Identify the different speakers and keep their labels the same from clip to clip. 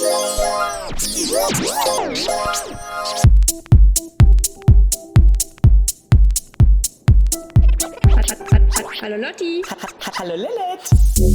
Speaker 1: Hallo Lotti.
Speaker 2: Hallo Lilith.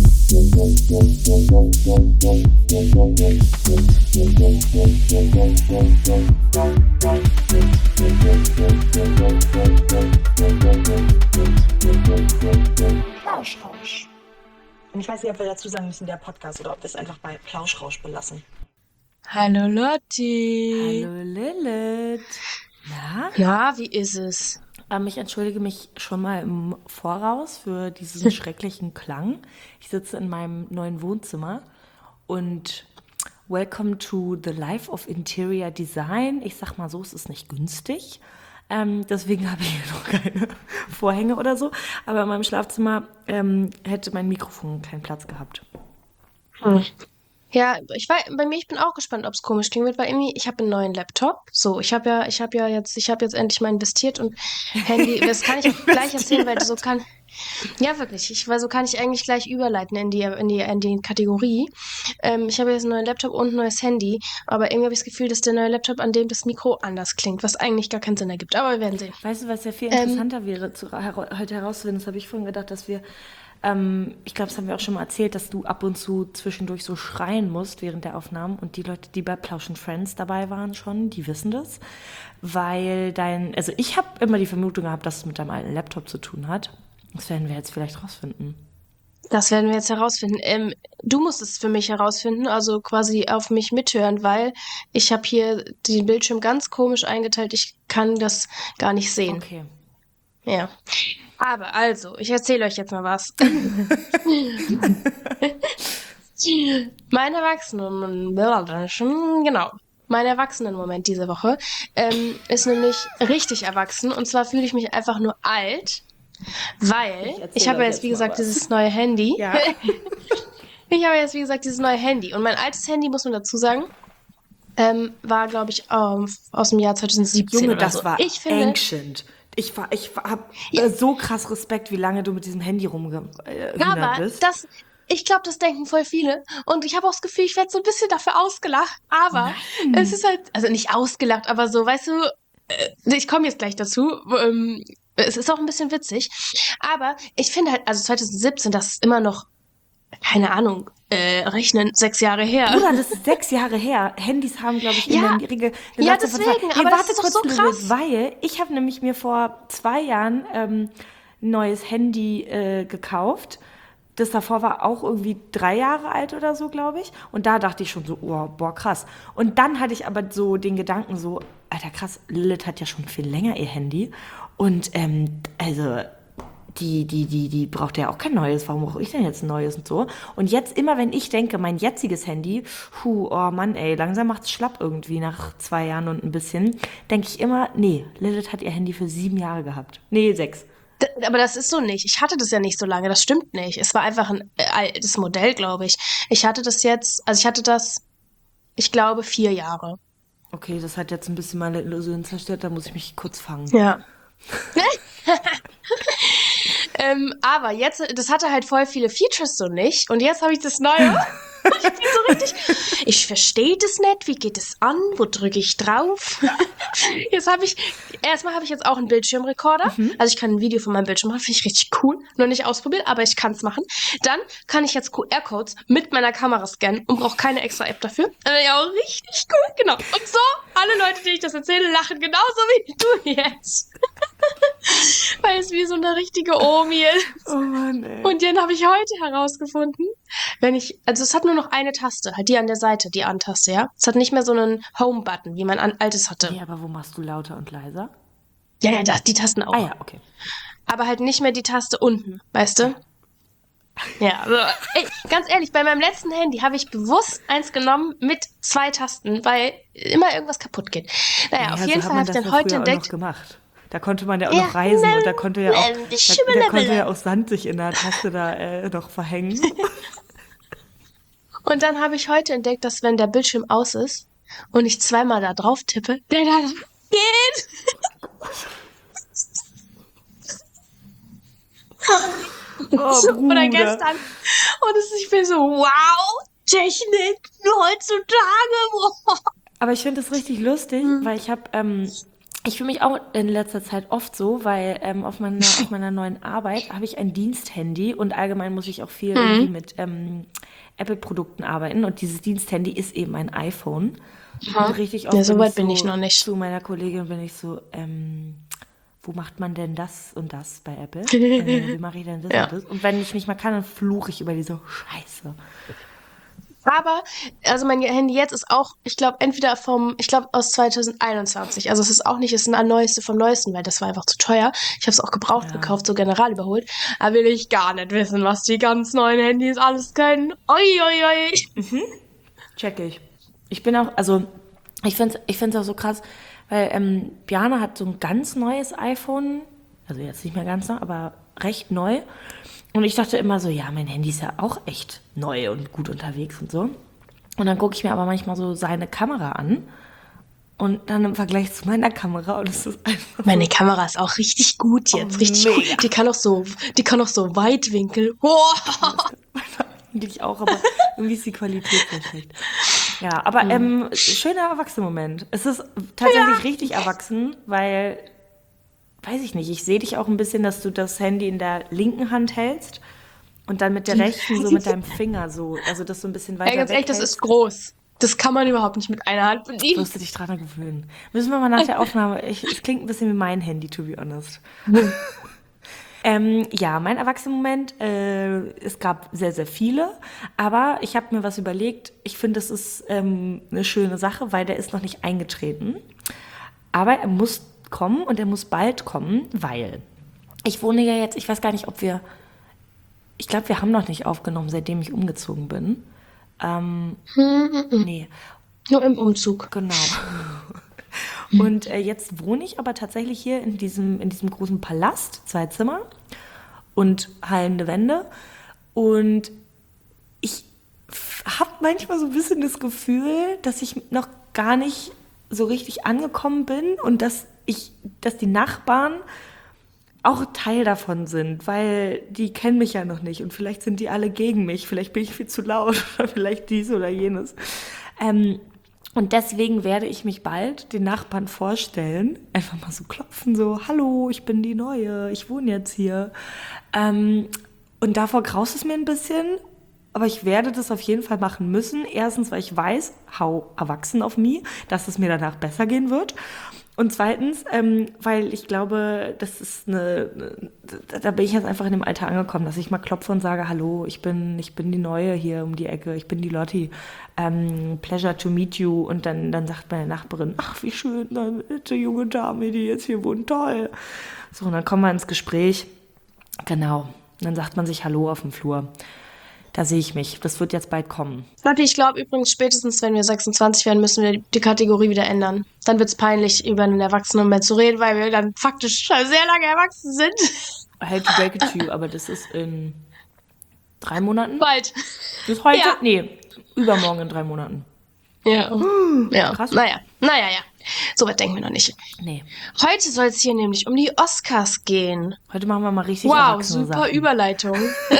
Speaker 2: Plauschrausch. Und ich weiß nicht, ob wir dazu sagen müssen, der Podcast, oder ob wir es einfach bei Plauschrausch belassen.
Speaker 3: Hallo Lotti.
Speaker 2: Hallo Lilith.
Speaker 3: Na, wie ist es?
Speaker 2: Ich entschuldige mich schon mal im Voraus für diesen schrecklichen Klang. Ich sitze in meinem neuen Wohnzimmer und welcome to the life of interior design. Ich sag mal so, es ist nicht günstig. Deswegen habe ich hier noch keine Vorhänge oder so. Aber in meinem Schlafzimmer hätte mein Mikrofon keinen Platz gehabt.
Speaker 3: Ja, ich bin auch gespannt, ob es komisch klingen wird, weil irgendwie, ich habe einen neuen Laptop. So, ich habe jetzt endlich mal investiert und Handy, das kann ich auch gleich erzählen, weil so kann, ja wirklich, weil so kann ich eigentlich gleich überleiten in die Kategorie. Ich habe jetzt einen neuen Laptop und ein neues Handy, aber irgendwie habe ich das Gefühl, dass der neue Laptop, an dem das Mikro anders klingt, was eigentlich gar keinen Sinn ergibt, aber wir werden sehen.
Speaker 2: Weißt du, was ja viel interessanter wäre, heute herauszufinden, das habe ich vorhin gedacht, dass wir ich glaube, das haben wir auch schon mal erzählt, dass du ab und zu zwischendurch so schreien musst während der Aufnahmen. Und die Leute, die bei Plauschen Friends dabei waren schon, die wissen das. Weil also ich habe immer die Vermutung gehabt, dass es mit deinem alten Laptop zu tun hat. Das werden wir jetzt vielleicht rausfinden.
Speaker 3: Das werden wir jetzt herausfinden. Du musst es für mich herausfinden, also quasi auf mich mithören, weil ich habe hier den Bildschirm ganz komisch eingeteilt. Ich kann das gar nicht sehen.
Speaker 2: Okay.
Speaker 3: Ja. Aber also, ich erzähle euch jetzt mal was. Mein Erwachsenenmoment diese Woche ist nämlich richtig erwachsen. Und zwar fühle ich mich einfach nur alt, weil ich habe jetzt, wie gesagt, dieses neue Handy.
Speaker 2: Ja.
Speaker 3: Ich habe jetzt, wie gesagt, dieses neue Handy. Und mein altes Handy, muss man dazu sagen, war, glaube ich, aus dem Jahr 2017
Speaker 2: Junge,
Speaker 3: oder
Speaker 2: das
Speaker 3: so.
Speaker 2: war
Speaker 3: Ich finde,
Speaker 2: ancient. Ich habe so krass Respekt, wie lange du mit diesem Handy rumgehühnert bist.
Speaker 3: ich glaube, das denken voll viele. Und ich habe auch das Gefühl, ich werde so ein bisschen dafür ausgelacht. Aber es ist halt, also nicht ausgelacht, aber so, weißt du, ich komme jetzt gleich dazu. Es ist auch ein bisschen witzig. Aber ich finde halt, also 2017, das ist immer noch, keine Ahnung, rechnen, 6 Jahre her.
Speaker 2: Bruder, das ist 6 Jahre her. Handys haben, glaube ich, immer eine
Speaker 3: deswegen,
Speaker 2: Hey,
Speaker 3: aber
Speaker 2: warte
Speaker 3: das ist doch
Speaker 2: kurz,
Speaker 3: so
Speaker 2: Lilith,
Speaker 3: krass.
Speaker 2: weil ich habe nämlich mir vor 2 Jahren ein neues Handy gekauft. Das davor war auch irgendwie 3 Jahre alt oder so, glaube ich. Und da dachte ich schon so, oh, boah, krass. Und dann hatte ich aber so den Gedanken so, Alter, krass, Lilith hat ja schon viel länger ihr Handy. Und also die braucht ja auch kein neues. Warum brauche ich denn jetzt ein neues und so? Und jetzt immer, wenn ich denke, mein jetziges Handy, oh Mann, ey, langsam macht's schlapp irgendwie nach 2 Jahren und ein bisschen, denke ich immer, nee, Lilith hat ihr Handy für 7 Jahre gehabt. Nee, 6.
Speaker 3: Aber das ist so nicht. Ich hatte das ja nicht so lange. Das stimmt nicht. Es war einfach ein altes Modell, glaube ich. Ich hatte das, ich glaube, 4 Jahre.
Speaker 2: Okay, das hat jetzt ein bisschen meine Illusion zerstört, da muss ich mich kurz fangen.
Speaker 3: Ja. Aber jetzt, das hatte halt voll viele Features so nicht. Und jetzt habe ich das Neue. Ich bin so richtig. Ich verstehe das nicht. Wie geht es an? Wo drücke ich drauf? Erstmal habe ich jetzt auch einen Bildschirmrekorder. Also ich kann ein Video von meinem Bildschirm machen. Finde ich richtig cool. Noch nicht ausprobiert, aber ich kann es machen. Dann kann ich jetzt QR-Codes mit meiner Kamera scannen und brauche keine extra App dafür. Ja, auch richtig cool. Genau. Und so, alle Leute, denen ich das erzähle, lachen genauso wie du jetzt. Weil es wie so eine richtige Omi ist.
Speaker 2: Oh Mann, ey.
Speaker 3: Und den habe ich heute herausgefunden. Also es hat nur noch eine Taste, halt die an der Seite, die An-Taste, ja. Es hat nicht mehr so einen Home-Button, wie mein altes hatte.
Speaker 2: Nee, aber wo machst du lauter und leiser?
Speaker 3: Ja, die Tasten auch.
Speaker 2: Ah ja, okay.
Speaker 3: Aber halt nicht mehr die Taste unten, weißt du? Ja, also, ey, ganz ehrlich, bei meinem letzten Handy habe ich bewusst eins genommen mit 2 Tasten, weil immer irgendwas kaputt geht. Naja, auf jeden Fall habe ich dann heute entdeckt.
Speaker 2: Gemacht. Da konnte man ja auch noch reisen und da konnte ja auch Sand sich in der Taste da noch verhängen.
Speaker 3: Und dann habe ich heute entdeckt, dass wenn der Bildschirm aus ist und ich 2-mal da drauf tippe, der dann geht.
Speaker 2: Oh,
Speaker 3: Oder gestern. Und ich bin so, wow, Technik, nur heutzutage. Boah.
Speaker 2: Aber ich finde das richtig lustig, weil ich fühle mich auch in letzter Zeit oft so, weil auf meiner neuen Arbeit habe ich ein Diensthandy und allgemein muss ich auch viel irgendwie mit Apple-Produkten arbeiten und dieses Diensthandy ist eben ein iPhone. Und richtig oft
Speaker 3: Ja, so
Speaker 2: bin
Speaker 3: weit
Speaker 2: ich
Speaker 3: bin ich
Speaker 2: so
Speaker 3: noch nicht.
Speaker 2: zu meiner Kollegin bin ich so, wo macht man denn das und das bei Apple? Wie mache ich denn das
Speaker 3: Ja.
Speaker 2: und das? Und wenn ich nicht mal kann, dann fluche ich über diese Scheiße.
Speaker 3: Aber, also mein Handy jetzt ist auch, ich glaube, ich glaube aus 2021. Also es ist auch nicht das Neueste vom Neuesten, weil das war einfach zu teuer. Ich habe es auch gebraucht
Speaker 2: Ja.
Speaker 3: gekauft, so general überholt. Da will ich gar nicht wissen, was die ganz neuen Handys alles können. Oi, oi, oi.
Speaker 2: Check ich. Ich find's auch so krass, weil Björn hat so ein ganz neues iPhone, also jetzt nicht mehr ganz neu, aber recht neu. Und ich dachte immer so, ja, mein Handy ist ja auch echt neu und gut unterwegs und so. Und dann gucke ich mir aber manchmal so seine Kamera an und dann im Vergleich zu meiner Kamera und es ist einfach
Speaker 3: Meine Kamera ist auch richtig gut jetzt, richtig
Speaker 2: mega.
Speaker 3: gut. Die kann auch so Weitwinkel. Oh.
Speaker 2: eigentlich auch, aber irgendwie ist die Qualität so schlecht. Ja, aber schöner Erwachsenen-Moment. Es ist tatsächlich richtig erwachsen, weil, weiß ich nicht, ich sehe dich auch ein bisschen, dass du das Handy in der linken Hand hältst und dann mit der rechten so mit deinem Finger so, also das so ein bisschen weiter
Speaker 3: Ey, ganz ehrlich, das
Speaker 2: weghältst.
Speaker 3: ist groß. Das kann man überhaupt nicht mit einer Hand bedienen.
Speaker 2: Wirst du dich dran gewöhnen. Müssen wir mal nach der Aufnahme, es klingt ein bisschen wie mein Handy, to be honest. Ja, mein Erwachsenenmoment, es gab sehr, sehr viele, aber ich habe mir was überlegt. Ich finde, das ist eine schöne Sache, weil der ist noch nicht eingetreten. Aber er muss kommen und er muss bald kommen, weil ich wohne ja jetzt, ich weiß gar nicht, ich glaube, wir haben noch nicht aufgenommen, seitdem ich umgezogen bin. Nee,
Speaker 3: Nur im Umzug.
Speaker 2: genau. Und jetzt wohne ich aber tatsächlich hier in diesem großen Palast, 2 Zimmer und hallende Wände. Und ich habe manchmal so ein bisschen das Gefühl, dass ich noch gar nicht so richtig angekommen bin und dass die Nachbarn auch Teil davon sind, weil die kennen mich ja noch nicht und vielleicht sind die alle gegen mich, vielleicht bin ich viel zu laut oder vielleicht dies oder jenes. Und deswegen werde ich mich bald den Nachbarn vorstellen, einfach mal so klopfen, so, hallo, ich bin die Neue, ich wohne jetzt hier. Und davor graust es mir ein bisschen, aber ich werde das auf jeden Fall machen müssen. Erstens, weil ich weiß, how erwachsen of me, dass es mir danach besser gehen wird. Und zweitens, weil ich glaube, das ist da bin ich jetzt einfach in dem Alter angekommen, dass ich mal klopfe und sage, hallo, ich bin die Neue hier um die Ecke, ich bin die Lotti, pleasure to meet you. Und dann sagt meine Nachbarin, ach, wie schön, eine nette junge Dame, die jetzt hier wohnt, toll. So, und dann kommen wir ins Gespräch. Genau, und dann sagt man sich Hallo auf dem Flur. Da sehe ich mich. Das wird jetzt bald kommen.
Speaker 3: Lotti, ich glaube übrigens, spätestens wenn wir 26 werden, müssen wir die Kategorie wieder ändern. Dann wird es peinlich, über einen Erwachsenen zu reden, weil wir dann faktisch schon sehr lange erwachsen sind.
Speaker 2: I hate to break it to you, aber das ist in 3 Monaten.
Speaker 3: Bald.
Speaker 2: Bis heute?
Speaker 3: Ja.
Speaker 2: Nee, übermorgen in 3 Monaten.
Speaker 3: Ja. Ja.
Speaker 2: Krass.
Speaker 3: Naja. So weit denken wir noch nicht.
Speaker 2: Nee.
Speaker 3: Heute soll es hier nämlich um die Oscars gehen.
Speaker 2: Heute machen wir mal richtig
Speaker 3: Wow,
Speaker 2: erwachsene
Speaker 3: super
Speaker 2: Sachen.
Speaker 3: Überleitung.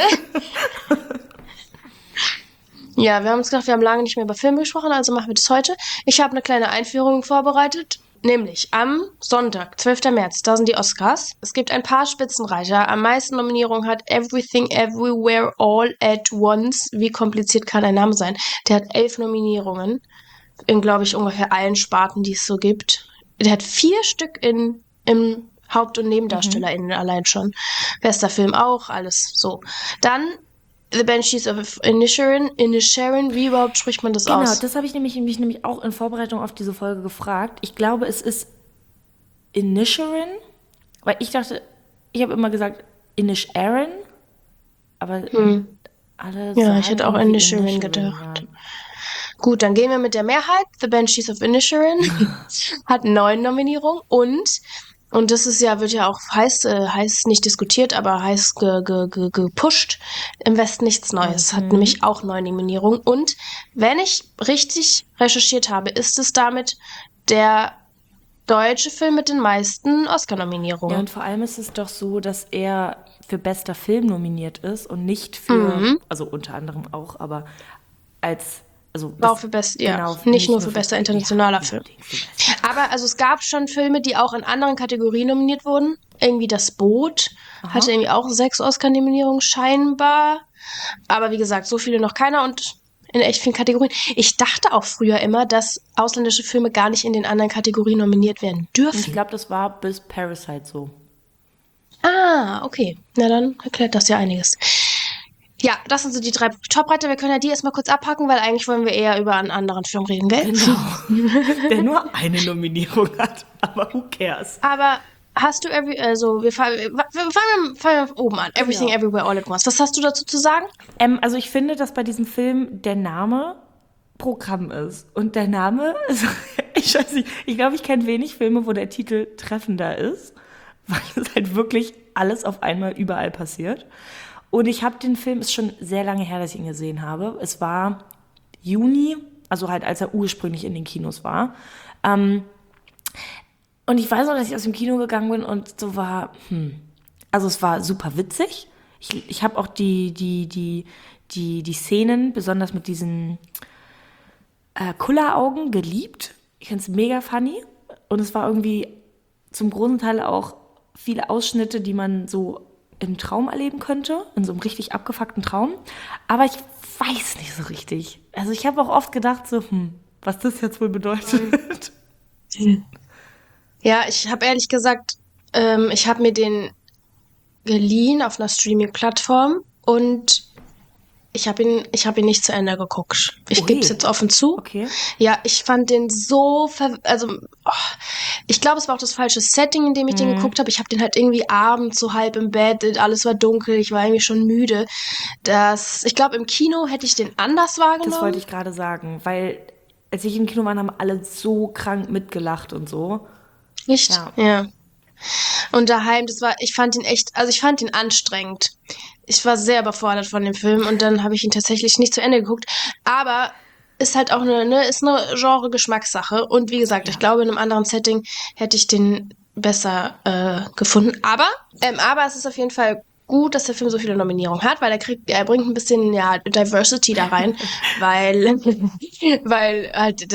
Speaker 3: Ja, wir haben uns gedacht, wir haben lange nicht mehr über Filme gesprochen, also machen wir das heute. Ich habe eine kleine Einführung vorbereitet, nämlich am Sonntag, 12. März, da sind die Oscars. Es gibt ein paar Spitzenreiter. Am meisten Nominierungen hat Everything Everywhere All at Once. Wie kompliziert kann ein Name sein? Der hat 11 Nominierungen in, glaube ich, ungefähr allen Sparten, die es so gibt. Der hat 4 Stück im Haupt- und NebendarstellerInnen allein schon. Bester Film auch, alles so. Dann The Banshees of Inisherin, wie überhaupt spricht man das
Speaker 2: Genau,
Speaker 3: aus?
Speaker 2: das habe ich mich nämlich auch in Vorbereitung auf diese Folge gefragt. Ich glaube, es ist Inisherin, weil ich dachte, ich habe immer gesagt Inisherin, aber alle
Speaker 3: Ja,
Speaker 2: sagen
Speaker 3: ich hätte auch
Speaker 2: irgendwie
Speaker 3: Inisherin gedacht. Gut, dann gehen wir mit der Mehrheit. The Banshees of Inisherin hat 9 Nominierungen und das ist ja, wird ja auch heiß nicht diskutiert, aber heiß gepusht. Im Westen nichts Neues. Hat nämlich auch 9 Nominierungen. Und wenn ich richtig recherchiert habe, ist es damit der deutsche Film mit den meisten
Speaker 2: Ja,
Speaker 3: Oscar-Nominierungen.
Speaker 2: und vor allem ist es doch so, dass er für bester Film nominiert ist und nicht für, also unter anderem auch, aber
Speaker 3: War auch für nicht nur für bester internationaler Film. Aber also es gab schon Filme, die auch in anderen Kategorien nominiert wurden. Irgendwie Das Boot hatte irgendwie auch 6 Oscar-Nominierungen scheinbar. Aber wie gesagt, so viele noch keiner und in echt vielen Kategorien. Ich dachte auch früher immer, dass ausländische Filme gar nicht in den anderen Kategorien nominiert werden dürfen.
Speaker 2: Ich glaube, das war bis Parasite so.
Speaker 3: Ah, okay. Na dann erklärt das ja einiges. Ja, das sind so die 3 Top-Reiter. Wir können ja die erstmal kurz abhaken, weil eigentlich wollen wir eher über einen anderen Film reden, gell?
Speaker 2: Genau. Der nur eine Nominierung hat, aber who cares?
Speaker 3: Aber hast du wir fangen oben an. Everything, Everywhere, All at Once. Was hast du dazu zu sagen?
Speaker 2: Also ich finde, dass bei diesem Film der Name Programm ist. Und der Name, ich weiß nicht, ich glaube, ich kenne wenig Filme, wo der Titel treffender ist, weil es halt wirklich alles auf einmal überall passiert. Und ich habe den Film, ist schon sehr lange her, dass ich ihn gesehen habe. Es war Juni, also halt als er ursprünglich in den Kinos war. Und ich weiß auch, dass ich aus dem Kino gegangen bin und so war, also es war super witzig. Ich habe auch die Szenen, besonders mit diesen Kulleraugen, geliebt. Ich fand es mega funny. Und es war irgendwie zum großen Teil auch viele Ausschnitte, die man so im Traum erleben könnte, in so einem richtig abgefuckten Traum. Aber ich weiß nicht so richtig. Also ich habe auch oft gedacht so, was das jetzt wohl bedeutet.
Speaker 3: Ja, ich habe ehrlich gesagt, ich habe mir den geliehen auf einer Streaming-Plattform und ich habe ihn nicht zu Ende geguckt. Ich gebe es jetzt offen zu.
Speaker 2: Okay.
Speaker 3: Ja, ich fand den so, ich glaube, es war auch das falsche Setting, in dem ich den geguckt habe. Ich habe den halt irgendwie abends so halb im Bett, alles war dunkel, ich war irgendwie schon müde. Ich glaube, im Kino hätte ich den anders wahrgenommen.
Speaker 2: Das wollte ich gerade sagen, weil als ich im Kino war, haben alle so krank mitgelacht und so.
Speaker 3: Nicht? Ja. Und daheim, ich fand ihn anstrengend. Ich war sehr überfordert von dem Film und dann habe ich ihn tatsächlich nicht zu Ende geguckt. Aber ist halt auch eine Genre-Geschmackssache. Und wie gesagt, ich glaube, in einem anderen Setting hätte ich den besser gefunden. Aber es ist auf jeden Fall gut, dass der Film so viele Nominierungen hat, weil er bringt ein bisschen Diversity da rein, weil halt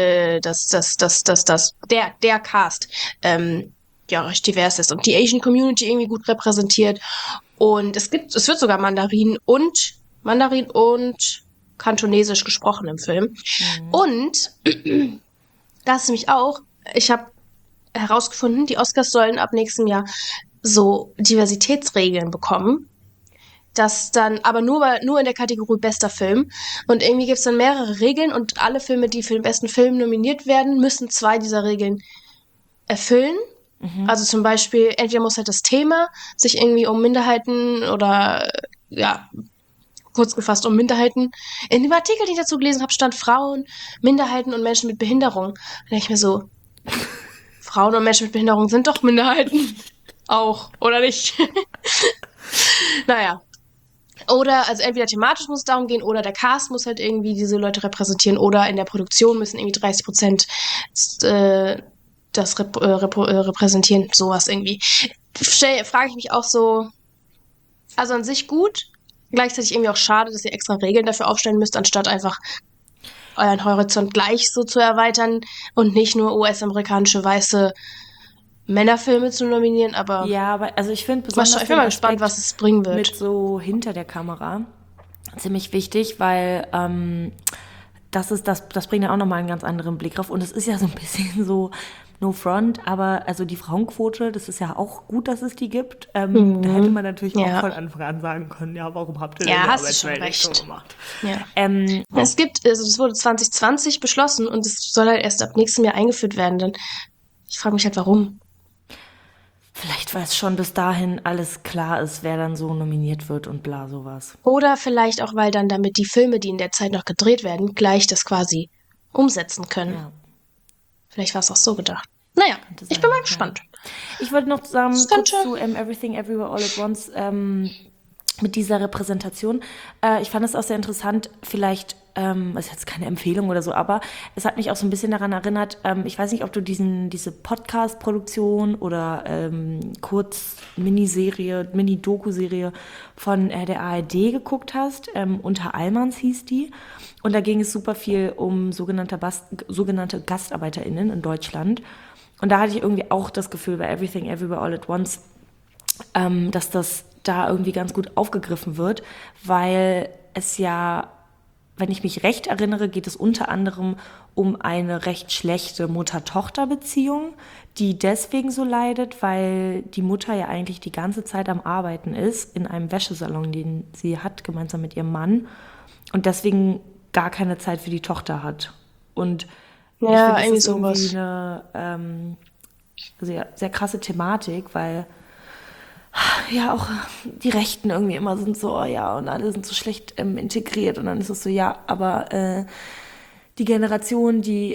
Speaker 3: der Cast recht divers ist und die Asian Community irgendwie gut repräsentiert. Und es wird sogar Mandarin und Kantonesisch gesprochen im Film. Und das ist nämlich auch, ich habe herausgefunden, die Oscars sollen ab nächstem Jahr so Diversitätsregeln bekommen. Das dann aber nur in der Kategorie bester Film. Und irgendwie gibt es dann mehrere Regeln und alle Filme, die für den besten Film nominiert werden, müssen 2 dieser Regeln erfüllen. Also zum Beispiel, entweder muss halt das Thema sich irgendwie um Minderheiten oder, kurz gefasst um Minderheiten. In dem Artikel, den ich dazu gelesen habe, stand Frauen, Minderheiten und Menschen mit Behinderung. Da denke ich mir so, Frauen und Menschen mit Behinderung sind doch Minderheiten. Auch, oder nicht? Naja. Oder, also entweder thematisch muss es darum gehen, oder der Cast muss halt irgendwie diese Leute repräsentieren, oder in der Produktion müssen irgendwie 30% das repräsentieren, sowas irgendwie. Frage ich mich auch so, also an sich gut, gleichzeitig irgendwie auch schade, dass ihr extra Regeln dafür aufstellen müsst, anstatt einfach euren Horizont gleich so zu erweitern und nicht nur US-amerikanische weiße Männerfilme zu nominieren, aber
Speaker 2: ja, aber also ich finde besonders
Speaker 3: ich bin mal gespannt, was es bringen wird.
Speaker 2: Mit so hinter der Kamera ziemlich wichtig, weil das bringt ja auch nochmal einen ganz anderen Blick drauf und es ist ja so ein bisschen so no front, aber also die Frauenquote, das ist ja auch gut, dass es die gibt. Da hätte man natürlich auch von Anfang an sagen können, ja, warum habt ihr denn die Arbeitswelt nicht so gemacht?
Speaker 3: Ja. Das wurde 2020 beschlossen und es soll halt erst ab nächstem Jahr eingeführt werden. Dann ich frage mich halt, warum.
Speaker 2: Vielleicht, weil es schon bis dahin alles klar ist, wer dann so nominiert wird und bla sowas.
Speaker 3: Oder vielleicht auch, weil dann damit die Filme, die in der Zeit noch gedreht werden, gleich das quasi umsetzen können. Ja. Vielleicht war es auch so gedacht. Naja, ich bin mal gespannt.
Speaker 2: Ja. Ich wollte noch sagen, kurz zu Everything, Everywhere, All at Once mit dieser Repräsentation. Ich fand es auch sehr interessant, vielleicht ist jetzt keine Empfehlung oder so, aber es hat mich auch so ein bisschen daran erinnert, ich weiß nicht, ob du diese Podcast-Produktion oder Kurz-Miniserie, Mini-Doku-Serie von der ARD geguckt hast. Unter Allmanns hieß die. Und da ging es super viel um sogenannte GastarbeiterInnen in Deutschland. Und da hatte ich irgendwie auch das Gefühl bei Everything Everywhere All at Once, dass das da irgendwie ganz gut aufgegriffen wird, weil es ja, wenn ich mich recht erinnere, geht es unter anderem um eine recht schlechte Mutter-Tochter-Beziehung, die deswegen so leidet, weil die Mutter ja eigentlich die ganze Zeit am Arbeiten ist, in einem Wäschesalon, den sie hat, gemeinsam mit ihrem Mann, und deswegen gar keine Zeit für die Tochter hat. Und ich
Speaker 3: Ja,
Speaker 2: finde, das
Speaker 3: irgendwie
Speaker 2: ist irgendwie
Speaker 3: sowas.
Speaker 2: eine sehr, sehr krasse Thematik, weil ja auch die Rechten irgendwie immer sind so, oh ja, und alle sind so schlecht integriert. Und dann ist es so, ja, aber die Generation, die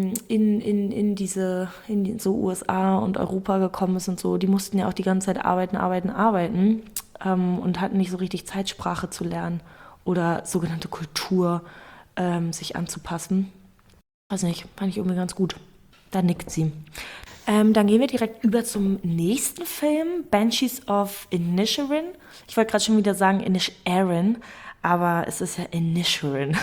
Speaker 2: in so USA und Europa gekommen ist und so, die mussten ja auch die ganze Zeit arbeiten und hatten nicht so richtig Zeit, Sprache zu lernen oder sogenannte Kultur sich anzupassen. Weiß nicht, fand ich irgendwie ganz gut. Da nickt sie. Dann gehen wir direkt über zum nächsten Film, Banshees of Inisherin. Ich wollte gerade schon wieder sagen Inisherin, aber es ist ja Inisherin.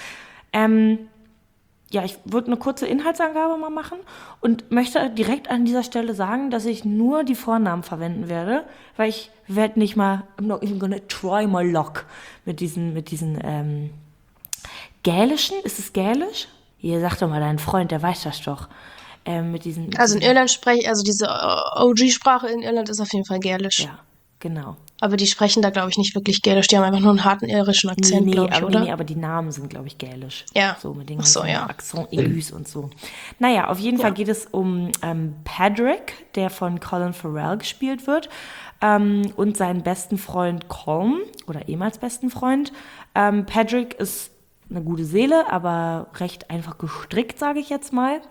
Speaker 2: Ja, ich würde eine kurze Inhaltsangabe mal machen und möchte direkt an dieser Stelle sagen, dass ich nur die Vornamen verwenden werde, weil ich werde nicht mal, I'm not even gonna try my luck mit diesen gälischen, ist es gälisch? Hier, sag doch mal deinen Freund, der weiß das doch. Mit
Speaker 3: Also in
Speaker 2: diesen,
Speaker 3: Irland also diese OG-Sprache in Irland ist auf jeden Fall Gälisch.
Speaker 2: ja, genau.
Speaker 3: Aber die sprechen da, glaube ich, nicht wirklich Gälisch. Die haben einfach nur einen harten irischen Akzent, glaube ich, oder?
Speaker 2: Aber die Namen sind, glaube ich, gälisch.
Speaker 3: Ja.
Speaker 2: So mit den
Speaker 3: Ach so,
Speaker 2: ganzen
Speaker 3: ja.
Speaker 2: Accent aigus und so. Naja, auf jeden Fall geht es um Patrick, der von Colin Farrell gespielt wird, und seinen besten Freund Colm, oder ehemals besten Freund. Patrick ist eine gute Seele, aber recht einfach gestrickt, sage ich jetzt mal.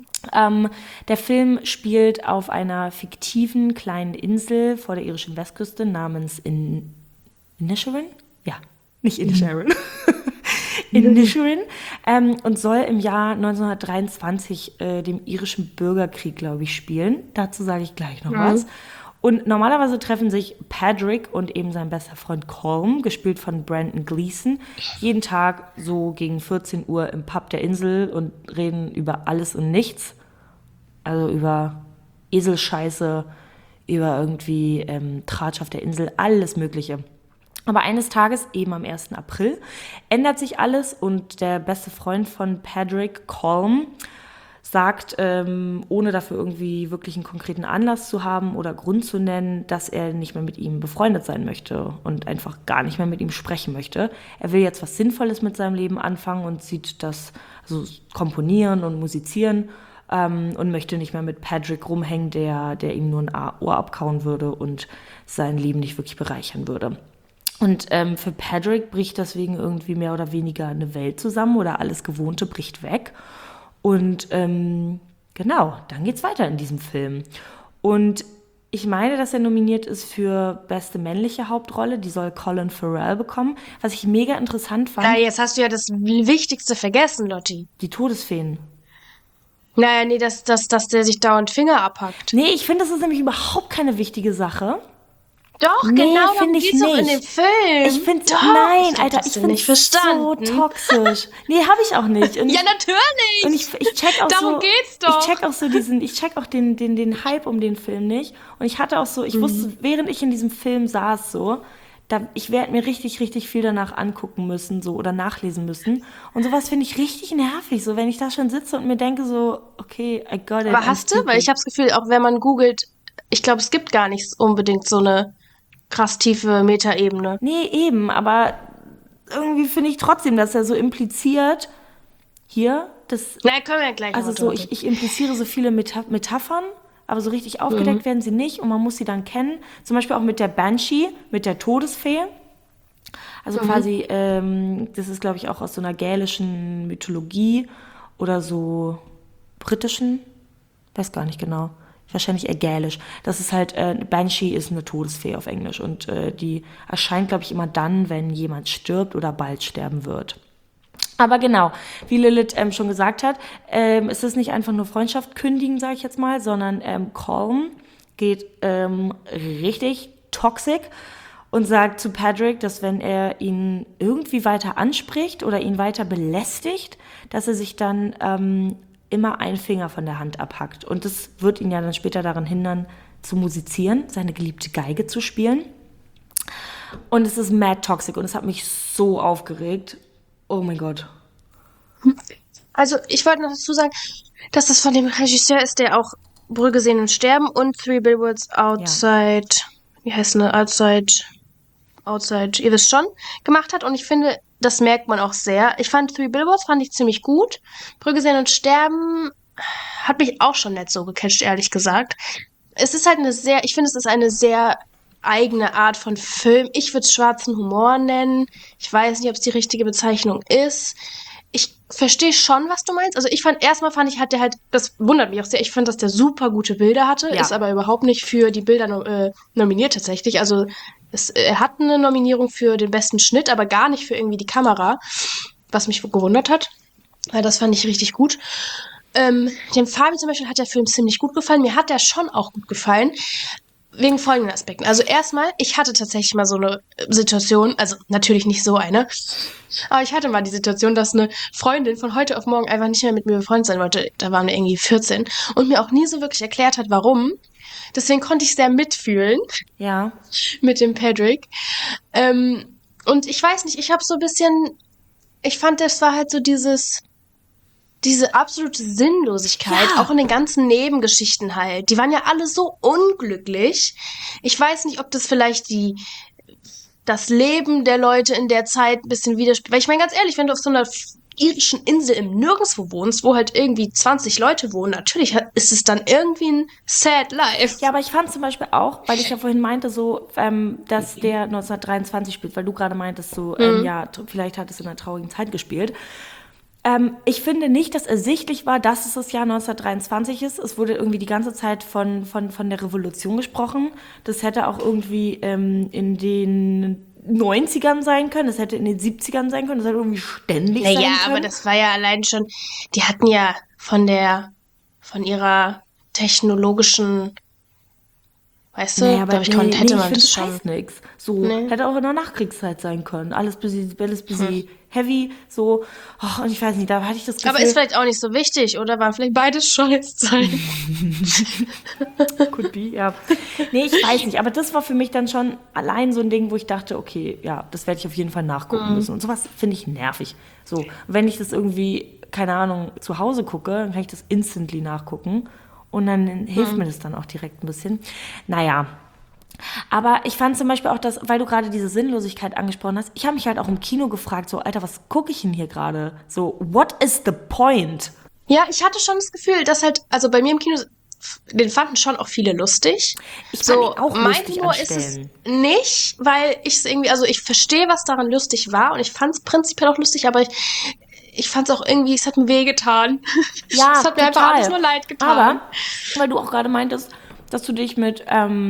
Speaker 2: Der Film spielt auf einer fiktiven kleinen Insel vor der irischen Westküste namens Inisherin? Ja, nicht Inisherin. Inisherin. Und soll im Jahr 1923 dem irischen Bürgerkrieg, glaube ich, spielen. Dazu sage ich gleich noch was. Und normalerweise treffen sich Patrick und eben sein bester Freund Colm, gespielt von Brendan Gleeson, jeden Tag so gegen 14 Uhr im Pub der Insel und reden über alles und nichts. Also über Eselscheiße, über irgendwie Tratsch auf der Insel, alles Mögliche. Aber eines Tages, eben am 1. April, ändert sich alles und der beste Freund von Patrick, Colm, sagt, ohne dafür irgendwie wirklich einen konkreten Anlass zu haben oder Grund zu nennen, dass er nicht mehr mit ihm befreundet sein möchte und einfach gar nicht mehr mit ihm sprechen möchte. Er will jetzt was Sinnvolles mit seinem Leben anfangen und sieht das, also komponieren und musizieren, und möchte nicht mehr mit Patrick rumhängen, der ihm nur ein Ohr abkauen würde und sein Leben nicht wirklich bereichern würde. Und für Patrick bricht deswegen irgendwie mehr oder weniger eine Welt zusammen oder alles Gewohnte bricht weg. Und genau, dann geht's weiter in diesem Film. Und ich meine, dass er nominiert ist für beste männliche Hauptrolle. Die soll Colin Farrell bekommen. Was ich mega interessant fand.
Speaker 3: Ja, jetzt hast du ja das Wichtigste vergessen, Lotti.
Speaker 2: Die Todesfeen.
Speaker 3: Naja, nee, dass der sich dauernd Finger abhackt.
Speaker 2: Nee, ich finde, das ist nämlich überhaupt keine wichtige Sache.
Speaker 3: Doch,
Speaker 2: Nee,
Speaker 3: genau darum
Speaker 2: finde ich
Speaker 3: geht's doch in
Speaker 2: nicht.
Speaker 3: dem Film.
Speaker 2: Ich finde,
Speaker 3: Doch,
Speaker 2: nein,
Speaker 3: ich hab
Speaker 2: Alter,
Speaker 3: das
Speaker 2: ich
Speaker 3: denn
Speaker 2: finde
Speaker 3: nicht
Speaker 2: es so
Speaker 3: verstanden.
Speaker 2: toxisch. Nee, habe ich auch nicht. Und
Speaker 3: Ja,
Speaker 2: ich,
Speaker 3: natürlich.
Speaker 2: und ich check auch
Speaker 3: Darum
Speaker 2: so,
Speaker 3: geht's doch.
Speaker 2: ich check auch den Hype um den Film nicht. Und ich hatte auch so, ich wusste, während ich in diesem Film saß, so, ich werde mir richtig, richtig viel danach angucken müssen, so, oder nachlesen müssen. Und sowas finde ich richtig nervig, so, wenn ich da schon sitze und mir denke so, okay, I got it.
Speaker 3: Aber
Speaker 2: I'm
Speaker 3: hast du? Weil
Speaker 2: stupid.
Speaker 3: ich habe das Gefühl, auch wenn man googelt, ich glaube, es gibt gar nicht unbedingt so eine krass tiefe Metaebene.
Speaker 2: Nee, eben, aber irgendwie finde ich trotzdem, dass er so impliziert, hier, das,
Speaker 3: Na, können wir ja gleich
Speaker 2: also
Speaker 3: noch
Speaker 2: so,
Speaker 3: drüber reden.
Speaker 2: ich impliziere so viele Metaphern, aber so richtig aufgedeckt werden sie nicht und man muss sie dann kennen. Zum Beispiel auch mit der Banshee, mit der Todesfee. Also quasi, das ist, glaube ich, auch aus so einer gälischen Mythologie oder so britischen, weiß gar nicht genau. Wahrscheinlich eher gälisch. Das ist halt, Banshee ist eine Todesfee auf Englisch und die erscheint, glaube ich, immer dann, wenn jemand stirbt oder bald sterben wird. Aber genau, wie Lilith schon gesagt hat, es ist nicht einfach nur Freundschaft kündigen, sage ich jetzt mal, sondern Colm geht richtig toxisch und sagt zu Patrick, dass wenn er ihn irgendwie weiter anspricht oder ihn weiter belästigt, dass er sich dann immer einen Finger von der Hand abhackt. Und das wird ihn ja dann später daran hindern, zu musizieren, seine geliebte Geige zu spielen. Und es ist mad toxic und es hat mich so aufgeregt. Oh mein Gott.
Speaker 3: Also, ich wollte noch dazu sagen, dass das von dem Regisseur ist, der auch Brügge sehen und sterben und Three Billboards Outside, wie heißt ne, Outside, ihr wisst schon, gemacht hat. Und ich finde, das merkt man auch sehr. Ich fand Three Billboards fand ich ziemlich gut. Brügge sehen und sterben hat mich auch schon nicht so gecatcht, ehrlich gesagt. Es ist halt ich finde, es ist eine sehr eigene Art von Film. Ich würde es schwarzen Humor nennen. Ich weiß nicht, ob es die richtige Bezeichnung ist. Ich verstehe schon, was du meinst. Also erstmal fand ich, hat der halt, das wundert mich auch sehr, ich fand, dass der super gute Bilder hatte, ist aber überhaupt nicht für die Bilder nominiert tatsächlich. Also er hat eine Nominierung für den besten Schnitt, aber gar nicht für irgendwie die Kamera, was mich gewundert hat. Weil das fand ich richtig gut. Dem Fabi zum Beispiel hat der Film ziemlich gut gefallen. Mir hat der schon auch gut gefallen. Wegen folgenden Aspekten. Also erstmal, ich hatte tatsächlich mal so eine Situation, also natürlich nicht so eine, aber ich hatte mal die Situation, dass eine Freundin von heute auf morgen einfach nicht mehr mit mir befreundet sein wollte. Da waren wir irgendwie 14 und mir auch nie so wirklich erklärt hat, warum. Deswegen konnte ich sehr mitfühlen mit dem Patrick. Und ich weiß nicht, ich habe so ein bisschen, ich fand, das war halt so diese absolute Sinnlosigkeit, auch in den ganzen Nebengeschichten halt. Die waren ja alle so unglücklich. Ich weiß nicht, ob das vielleicht das Leben der Leute in der Zeit ein bisschen widerspiegelt. Weil ich meine, ganz ehrlich, wenn du auf so einer irischen Insel im Nirgendwo wohnst, wo halt irgendwie 20 Leute wohnen, natürlich ist es dann irgendwie ein sad life.
Speaker 2: Ja, aber ich fand zum Beispiel auch, weil ich ja vorhin meinte, so, dass der 1923 spielt, weil du gerade meintest, so, vielleicht hat es in einer traurigen Zeit gespielt. Ich finde nicht, dass ersichtlich war, dass es das Jahr 1923 ist. Es wurde irgendwie die ganze Zeit von der Revolution gesprochen. Das hätte auch irgendwie in den 90ern sein können. Das hätte in den 70ern sein können. Das hätte irgendwie ständig sein können.
Speaker 3: Ja, aber das war ja allein schon, die hatten ja von ihrer technologischen, weißt du,
Speaker 2: aber
Speaker 3: hätte man das
Speaker 2: schon.
Speaker 3: schon.
Speaker 2: Nix. So, hätte auch in der Nachkriegszeit sein können. Alles busy heavy, so. Oh, und ich weiß nicht, da hatte ich das Gefühl.
Speaker 3: Aber ist vielleicht auch nicht so wichtig, oder? Waren vielleicht beides Scheißzeiten.
Speaker 2: Could be, ja. Nee, ich weiß nicht, aber das war für mich dann schon allein so ein Ding, wo ich dachte, okay, ja, das werde ich auf jeden Fall nachgucken müssen. Und sowas finde ich nervig. So, und wenn ich das irgendwie, keine Ahnung, zu Hause gucke, dann kann ich das instantly nachgucken. Und dann hilft mir das dann auch direkt ein bisschen. Naja, aber ich fand zum Beispiel auch, weil du gerade diese Sinnlosigkeit angesprochen hast, ich habe mich halt auch im Kino gefragt, so, Alter, was gucke ich denn hier gerade? So, what is the point?
Speaker 3: Ja, ich hatte schon das Gefühl, dass halt, also bei mir im Kino, den fanden schon auch viele lustig.
Speaker 2: Ich fand ihn auch
Speaker 3: mein
Speaker 2: lustig
Speaker 3: Humor ist es nicht, weil ich es irgendwie, also ich verstehe, was daran lustig war und ich fand es prinzipiell auch lustig, aber ich fand es auch irgendwie, es hat mir wehgetan.
Speaker 2: Ja,
Speaker 3: es hat mir einfach alles nur leid getan.
Speaker 2: Aber, weil du auch gerade meintest, dass du dich mit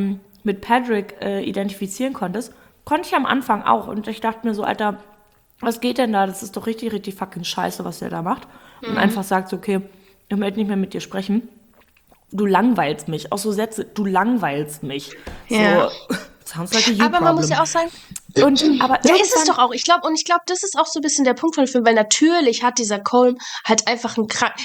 Speaker 2: Patrick identifizieren konntest, konnte ich am Anfang auch. Und ich dachte mir so, Alter, was geht denn da? Das ist doch richtig, richtig fucking scheiße, was der da macht. Und einfach sagt so, okay, ich möchte nicht mehr mit dir sprechen. Du langweilst mich. Auch so Sätze, du langweilst mich.
Speaker 3: Ja.
Speaker 2: So, sounds like a you
Speaker 3: aber man muss ja auch sagen,
Speaker 2: aber
Speaker 3: ja, ist es doch auch. Ich glaube, das ist auch so ein bisschen der Punkt von dem Film, weil natürlich hat dieser Colm halt einfach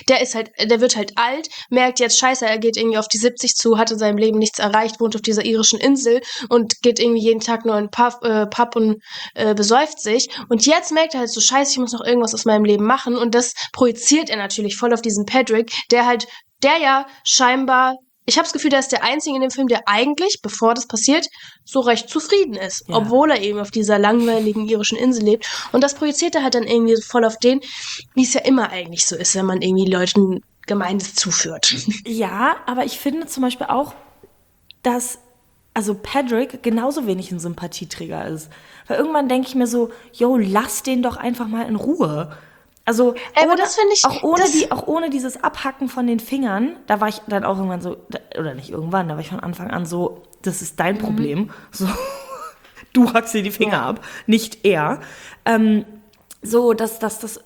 Speaker 3: der wird halt alt, merkt jetzt, scheiße, er geht irgendwie auf die 70 zu, hat in seinem Leben nichts erreicht, wohnt auf dieser irischen Insel und geht irgendwie jeden Tag nur in den Pub und besäuft sich. Und jetzt merkt er halt so, scheiße, ich muss noch irgendwas aus meinem Leben machen. Und das projiziert er natürlich voll auf diesen Patrick, der ja scheinbar, ich habe das Gefühl, der ist der Einzige in dem Film, der eigentlich, bevor das passiert, so recht zufrieden ist. Ja. Obwohl er eben auf dieser langweiligen irischen Insel lebt. Und das projiziert er halt dann irgendwie voll auf den, wie es ja immer eigentlich so ist, wenn man irgendwie Leuten Gemeines zuführt.
Speaker 2: Ja, aber ich finde zum Beispiel auch, dass Patrick genauso wenig ein Sympathieträger ist. Weil irgendwann denke ich mir so, yo, lass den doch einfach mal in Ruhe. Also,
Speaker 3: aber das finde ich,
Speaker 2: auch ohne dieses Abhacken von den Fingern, da war ich dann auch irgendwann so, oder nicht irgendwann, da war ich von Anfang an so, das ist dein Problem. So, du hackst dir die Finger ab, nicht er. So, dass das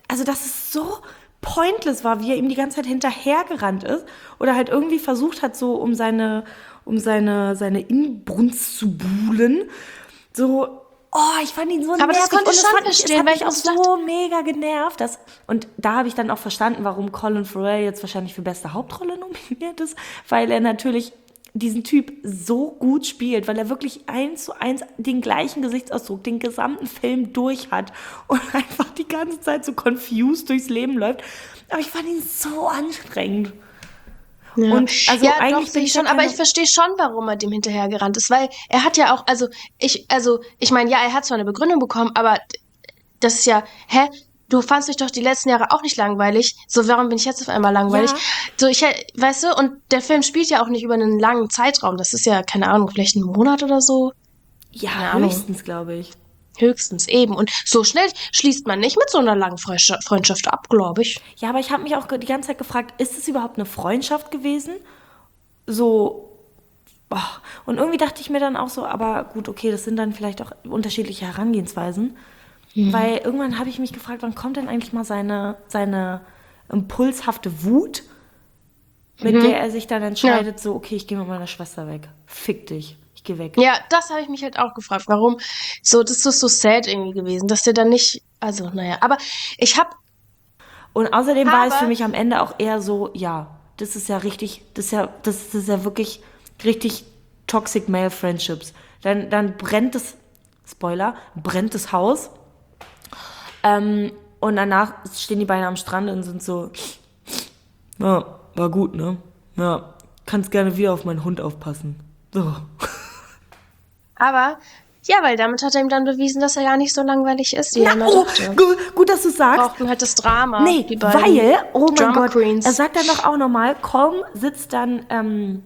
Speaker 2: also dass es so pointless war, wie er ihm die ganze Zeit hinterhergerannt ist oder halt irgendwie versucht hat, so um seine Inbrunst zu buhlen. So, ich fand ihn so nervig.
Speaker 3: Aber das konnte ich schon verstehen,
Speaker 2: weil
Speaker 3: weil
Speaker 2: ich
Speaker 3: ich
Speaker 2: auch
Speaker 3: mir so
Speaker 2: so mega genervt. Und da habe ich dann auch verstanden, warum Colin Farrell jetzt wahrscheinlich für beste Hauptrolle nominiert ist, weil er natürlich diesen Typ so gut spielt, weil er wirklich 1:1 den gleichen Gesichtsausdruck, den gesamten Film durch hat und einfach die ganze Zeit so confused durchs Leben läuft. Aber ich fand ihn so anstrengend.
Speaker 3: Ja.
Speaker 2: Und also
Speaker 3: Ja,
Speaker 2: eigentlich
Speaker 3: doch,
Speaker 2: bin
Speaker 3: sehe ich schon, aber ich verstehe schon, warum er dem hinterhergerannt ist, weil er hat ja auch, ich meine, ja, er hat zwar eine Begründung bekommen, aber das ist ja, du fandst mich doch die letzten Jahre auch nicht langweilig, so warum bin ich jetzt auf einmal langweilig?
Speaker 2: Ja.
Speaker 3: So, weißt du, und der Film spielt ja auch nicht über einen langen Zeitraum, das ist ja, keine Ahnung, vielleicht 1 Monat oder so,
Speaker 2: Ja,
Speaker 3: keine Ahnung.
Speaker 2: höchstens, glaube ich.
Speaker 3: Höchstens eben. Und so schnell schließt man nicht mit so einer langen Freundschaft ab, glaube ich.
Speaker 2: Ja, aber ich habe mich auch die ganze Zeit gefragt, ist es überhaupt eine Freundschaft gewesen? So, und irgendwie dachte ich mir dann auch so, aber gut, okay, das sind dann vielleicht auch unterschiedliche Herangehensweisen. Weil irgendwann habe ich mich gefragt, wann kommt denn eigentlich mal seine impulshafte Wut, mit der er sich dann entscheidet, so, okay, ich gehe mit meiner Schwester weg. Fick dich, ich gehe weg.
Speaker 3: Ja, das habe ich mich halt auch gefragt. Warum? So, das ist so sad irgendwie gewesen, dass der dann nicht, also, naja. Aber ich habe,
Speaker 2: Und außerdem war es
Speaker 3: Aber-
Speaker 2: für mich am Ende auch eher so, ja, das ist ja wirklich richtig toxic male friendships. Dann brennt das Haus. Und danach stehen die beiden am Strand und sind so, ja, war gut, ne? Ja, kannst gerne wieder auf meinen Hund aufpassen. So.
Speaker 3: ja, weil damit hat er ihm dann bewiesen, dass er ja nicht so langweilig ist, wie er immer
Speaker 2: Oh,
Speaker 3: dachte.
Speaker 2: gut, dass du sagst.
Speaker 3: Brauchten halt das Drama.
Speaker 2: Nee,
Speaker 3: die beiden
Speaker 2: weil, oh mein
Speaker 3: Drama
Speaker 2: Gott,
Speaker 3: Queens.
Speaker 2: er sagt dann doch auch nochmal, Colm sitzt dann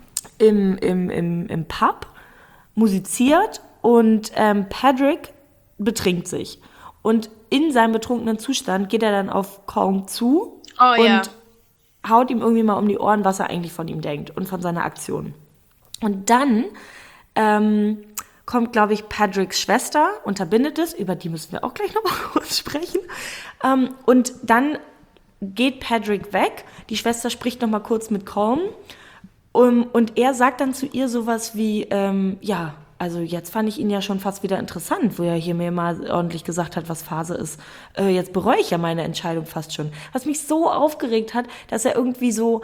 Speaker 2: im Pub, musiziert und Patrick betrinkt sich. Und in seinem betrunkenen Zustand geht er dann auf Colm zu
Speaker 3: Oh,
Speaker 2: und
Speaker 3: ja.
Speaker 2: haut ihm irgendwie mal um die Ohren, was er eigentlich von ihm denkt und von seiner Aktion. Und dann kommt, glaube ich, Patricks Schwester, unterbindet es, über die müssen wir auch gleich nochmal kurz sprechen. Und dann geht Patrick weg, die Schwester spricht nochmal kurz mit Colm und er sagt dann zu ihr sowas wie, ja, also jetzt fand ich ihn ja schon fast wieder interessant, wo er hier mir mal ordentlich gesagt hat, was Phase ist. Jetzt bereue ich ja meine Entscheidung fast schon. Was mich so aufgeregt hat, dass er irgendwie so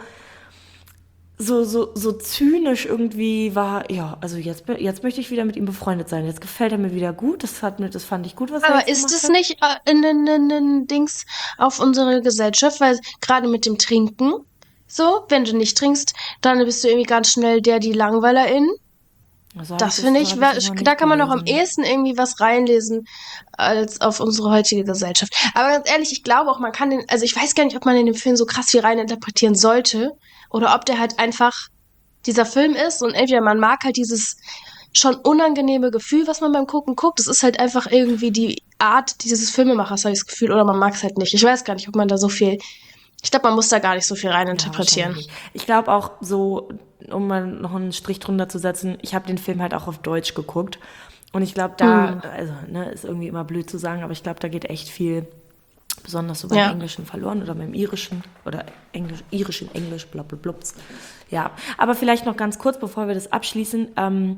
Speaker 2: zynisch irgendwie war, ja, also jetzt möchte ich wieder mit ihm befreundet sein. Jetzt gefällt er mir wieder gut. Das fand ich gut, was er
Speaker 3: Aber
Speaker 2: jetzt
Speaker 3: ist
Speaker 2: gemacht
Speaker 3: es
Speaker 2: hat.
Speaker 3: nicht ein Dings auf unsere Gesellschaft? Weil gerade mit dem Trinken, so, wenn du nicht trinkst, dann bist du irgendwie ganz schnell die Langweilerin.
Speaker 2: Also
Speaker 3: Das finde ich,
Speaker 2: so hab noch
Speaker 3: da
Speaker 2: nicht
Speaker 3: kann man noch am
Speaker 2: gelesen.
Speaker 3: ehesten irgendwie was reinlesen als auf unsere heutige Gesellschaft. Aber ganz ehrlich, ich glaube auch, also ich weiß gar nicht, ob man in dem Film so krass viel reininterpretieren sollte oder ob der halt einfach dieser Film ist und entweder man mag halt dieses schon unangenehme Gefühl, was man beim Gucken guckt. Das ist halt einfach irgendwie die Art dieses Filmemachers, habe ich das Gefühl, oder man mag es halt nicht. Ich weiß gar nicht, ob man da so viel, ich glaube, man muss da gar nicht so viel reininterpretieren.
Speaker 2: Wahrscheinlich. Ich glaube auch so, um mal noch einen Strich drunter zu setzen, ich habe den Film halt auch auf Deutsch geguckt. Und ich glaube, da, also, ne, ist irgendwie immer blöd zu sagen, aber ich glaube, da geht echt viel, besonders so beim
Speaker 3: Ja.
Speaker 2: Englischen verloren oder beim Irischen oder irischen Englisch, blablablups. Ja, aber vielleicht noch ganz kurz, bevor wir das abschließen,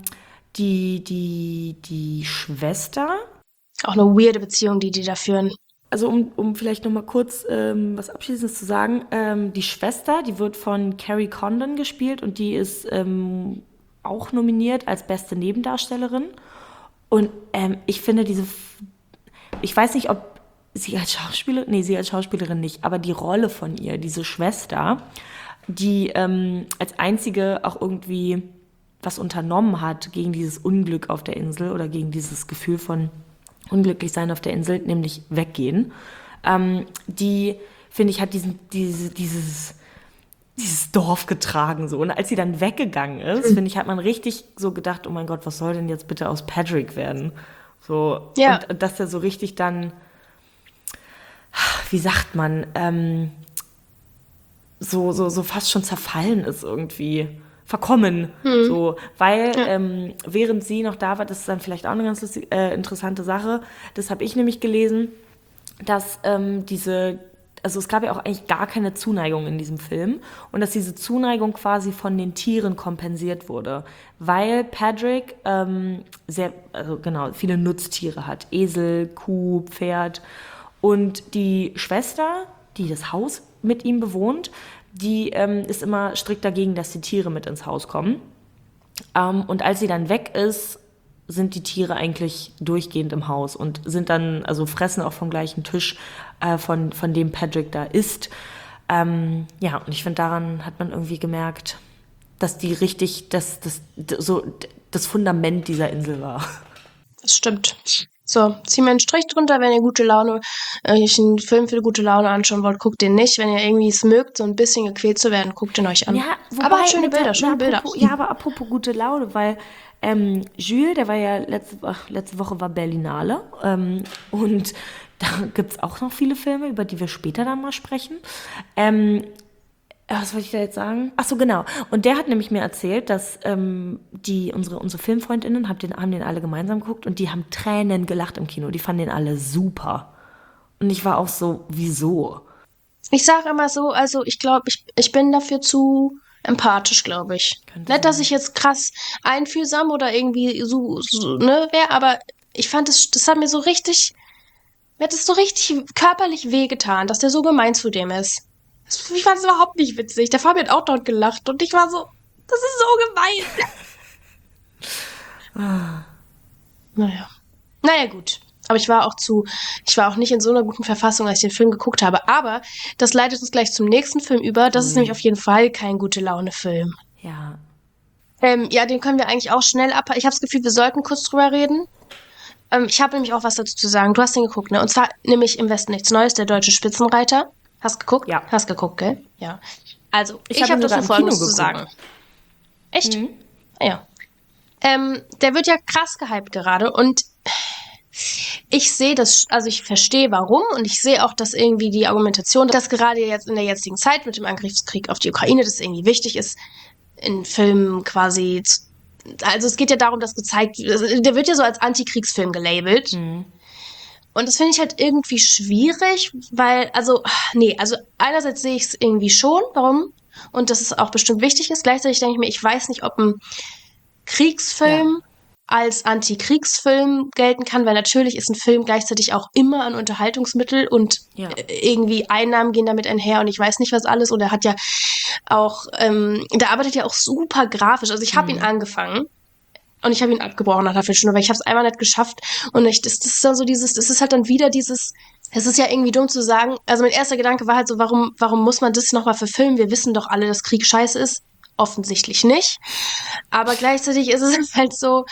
Speaker 2: die Schwester,
Speaker 3: Auch eine weirde Beziehung, die da führen.
Speaker 2: also um vielleicht noch mal kurz was Abschließendes zu sagen, die Schwester, die wird von Carrie Condon gespielt und die ist auch nominiert als beste Nebendarstellerin. Und ich finde ich weiß nicht, ob sie als Schauspielerin nicht, aber die Rolle von ihr, diese Schwester, die als einzige auch irgendwie was unternommen hat gegen dieses Unglück auf der Insel oder gegen dieses Gefühl von unglücklich sein auf der Insel, nämlich weggehen. Die, finde ich, hat dieses Dorf getragen. So. Und als sie dann weggegangen ist, finde ich, hat man richtig so gedacht, oh mein Gott, was soll denn jetzt bitte aus Patrick werden? So.
Speaker 3: Ja.
Speaker 2: Und dass der so richtig dann, wie sagt man, so fast schon zerfallen ist irgendwie. Verkommen. So, weil während sie noch da war, das ist dann vielleicht auch eine ganz interessante Sache, das habe ich nämlich gelesen, dass also es gab ja auch eigentlich gar keine Zuneigung in diesem Film und dass diese Zuneigung quasi von den Tieren kompensiert wurde, weil Patrick viele Nutztiere hat, Esel, Kuh, Pferd und die Schwester, die das Haus mit ihm bewohnt, die ist immer strikt dagegen, dass die Tiere mit ins Haus kommen. Und als sie dann weg ist, sind die Tiere eigentlich durchgehend im Haus und sind dann, also fressen auch vom gleichen Tisch, von dem Patrick da isst. Und ich finde, daran hat man irgendwie gemerkt, dass die richtig das Fundament dieser Insel war.
Speaker 3: Das stimmt. So, zieh mir einen Strich drunter, wenn ihr gute Laune, euch einen Film für gute Laune anschauen wollt, guckt den nicht. Wenn ihr irgendwie es mögt, so ein bisschen gequält zu werden, guckt ihn euch an.
Speaker 2: Ja, wobei,
Speaker 3: aber schöne Bilder.
Speaker 2: Ja, aber apropos gute Laune, weil Jules, der war ja letzte Woche war Berlinale und da gibt es auch noch viele Filme, über die wir später dann mal sprechen. Was wollte ich da jetzt sagen? Ach so, genau. Und der hat nämlich mir erzählt, dass unsere Filmfreundinnen haben den alle gemeinsam geguckt und die haben Tränen gelacht im Kino. Die fanden den alle super. Und ich war auch so, wieso?
Speaker 3: Ich sage immer so, also ich glaube, ich bin dafür zu empathisch, glaube ich. Nicht, dass ich jetzt krass einfühlsam oder irgendwie so wäre, aber ich fand das hat mir so richtig, mir hat es so richtig körperlich wehgetan, dass der so gemein zu dem ist. Ich fand es überhaupt nicht witzig. Der Fabian hat auch dort gelacht und ich war so, das ist so gemein. Naja, gut. Aber ich war auch nicht in so einer guten Verfassung, als ich den Film geguckt habe. Aber das leitet uns gleich zum nächsten Film über. Das ist nämlich auf jeden Fall kein Gute-Laune-Film.
Speaker 2: Ja.
Speaker 3: Ja, den können wir eigentlich auch schnell ab. Ich habe das Gefühl, wir sollten kurz drüber reden. Ich habe nämlich auch was dazu zu sagen. Du hast den geguckt, ne? Und zwar nämlich Im Westen nichts Neues, der deutsche Spitzenreiter. Hast geguckt?
Speaker 2: Ja.
Speaker 3: Hast geguckt, gell? Ja. Also, ich
Speaker 2: hab
Speaker 3: habe dazu Folgendes zu
Speaker 2: geguckt.
Speaker 3: sagen. Echt? Ja. Der wird ja krass gehypt gerade und ich sehe das, also ich verstehe warum und ich sehe auch, dass irgendwie die Argumentation, dass gerade jetzt in der jetzigen Zeit mit dem Angriffskrieg auf die Ukraine, das irgendwie wichtig ist, in Filmen quasi, also es geht ja darum, dass gezeigt, der wird ja so als Antikriegsfilm gelabelt. Und das finde ich halt irgendwie schwierig, weil, also einerseits sehe ich es irgendwie schon, warum, und dass es auch bestimmt wichtig ist. Gleichzeitig denke ich mir, ich weiß nicht, ob ein Kriegsfilm als Antikriegsfilm gelten kann, weil natürlich ist ein Film gleichzeitig auch immer ein Unterhaltungsmittel und irgendwie Einnahmen gehen damit einher und ich weiß nicht was alles. Und er hat ja auch, der arbeitet ja auch super grafisch. Also ich habe ihn angefangen. Und ich habe ihn abgebrochen nach einer Viertelstunde, weil ich habe es einmal nicht geschafft. Und das ist dann so das ist halt dann wieder dieses, es ist ja irgendwie dumm zu sagen, also mein erster Gedanke war halt so, warum muss man das nochmal verfilmen? Wir wissen doch alle, dass Krieg scheiße ist. Offensichtlich nicht. Aber gleichzeitig ist es halt so,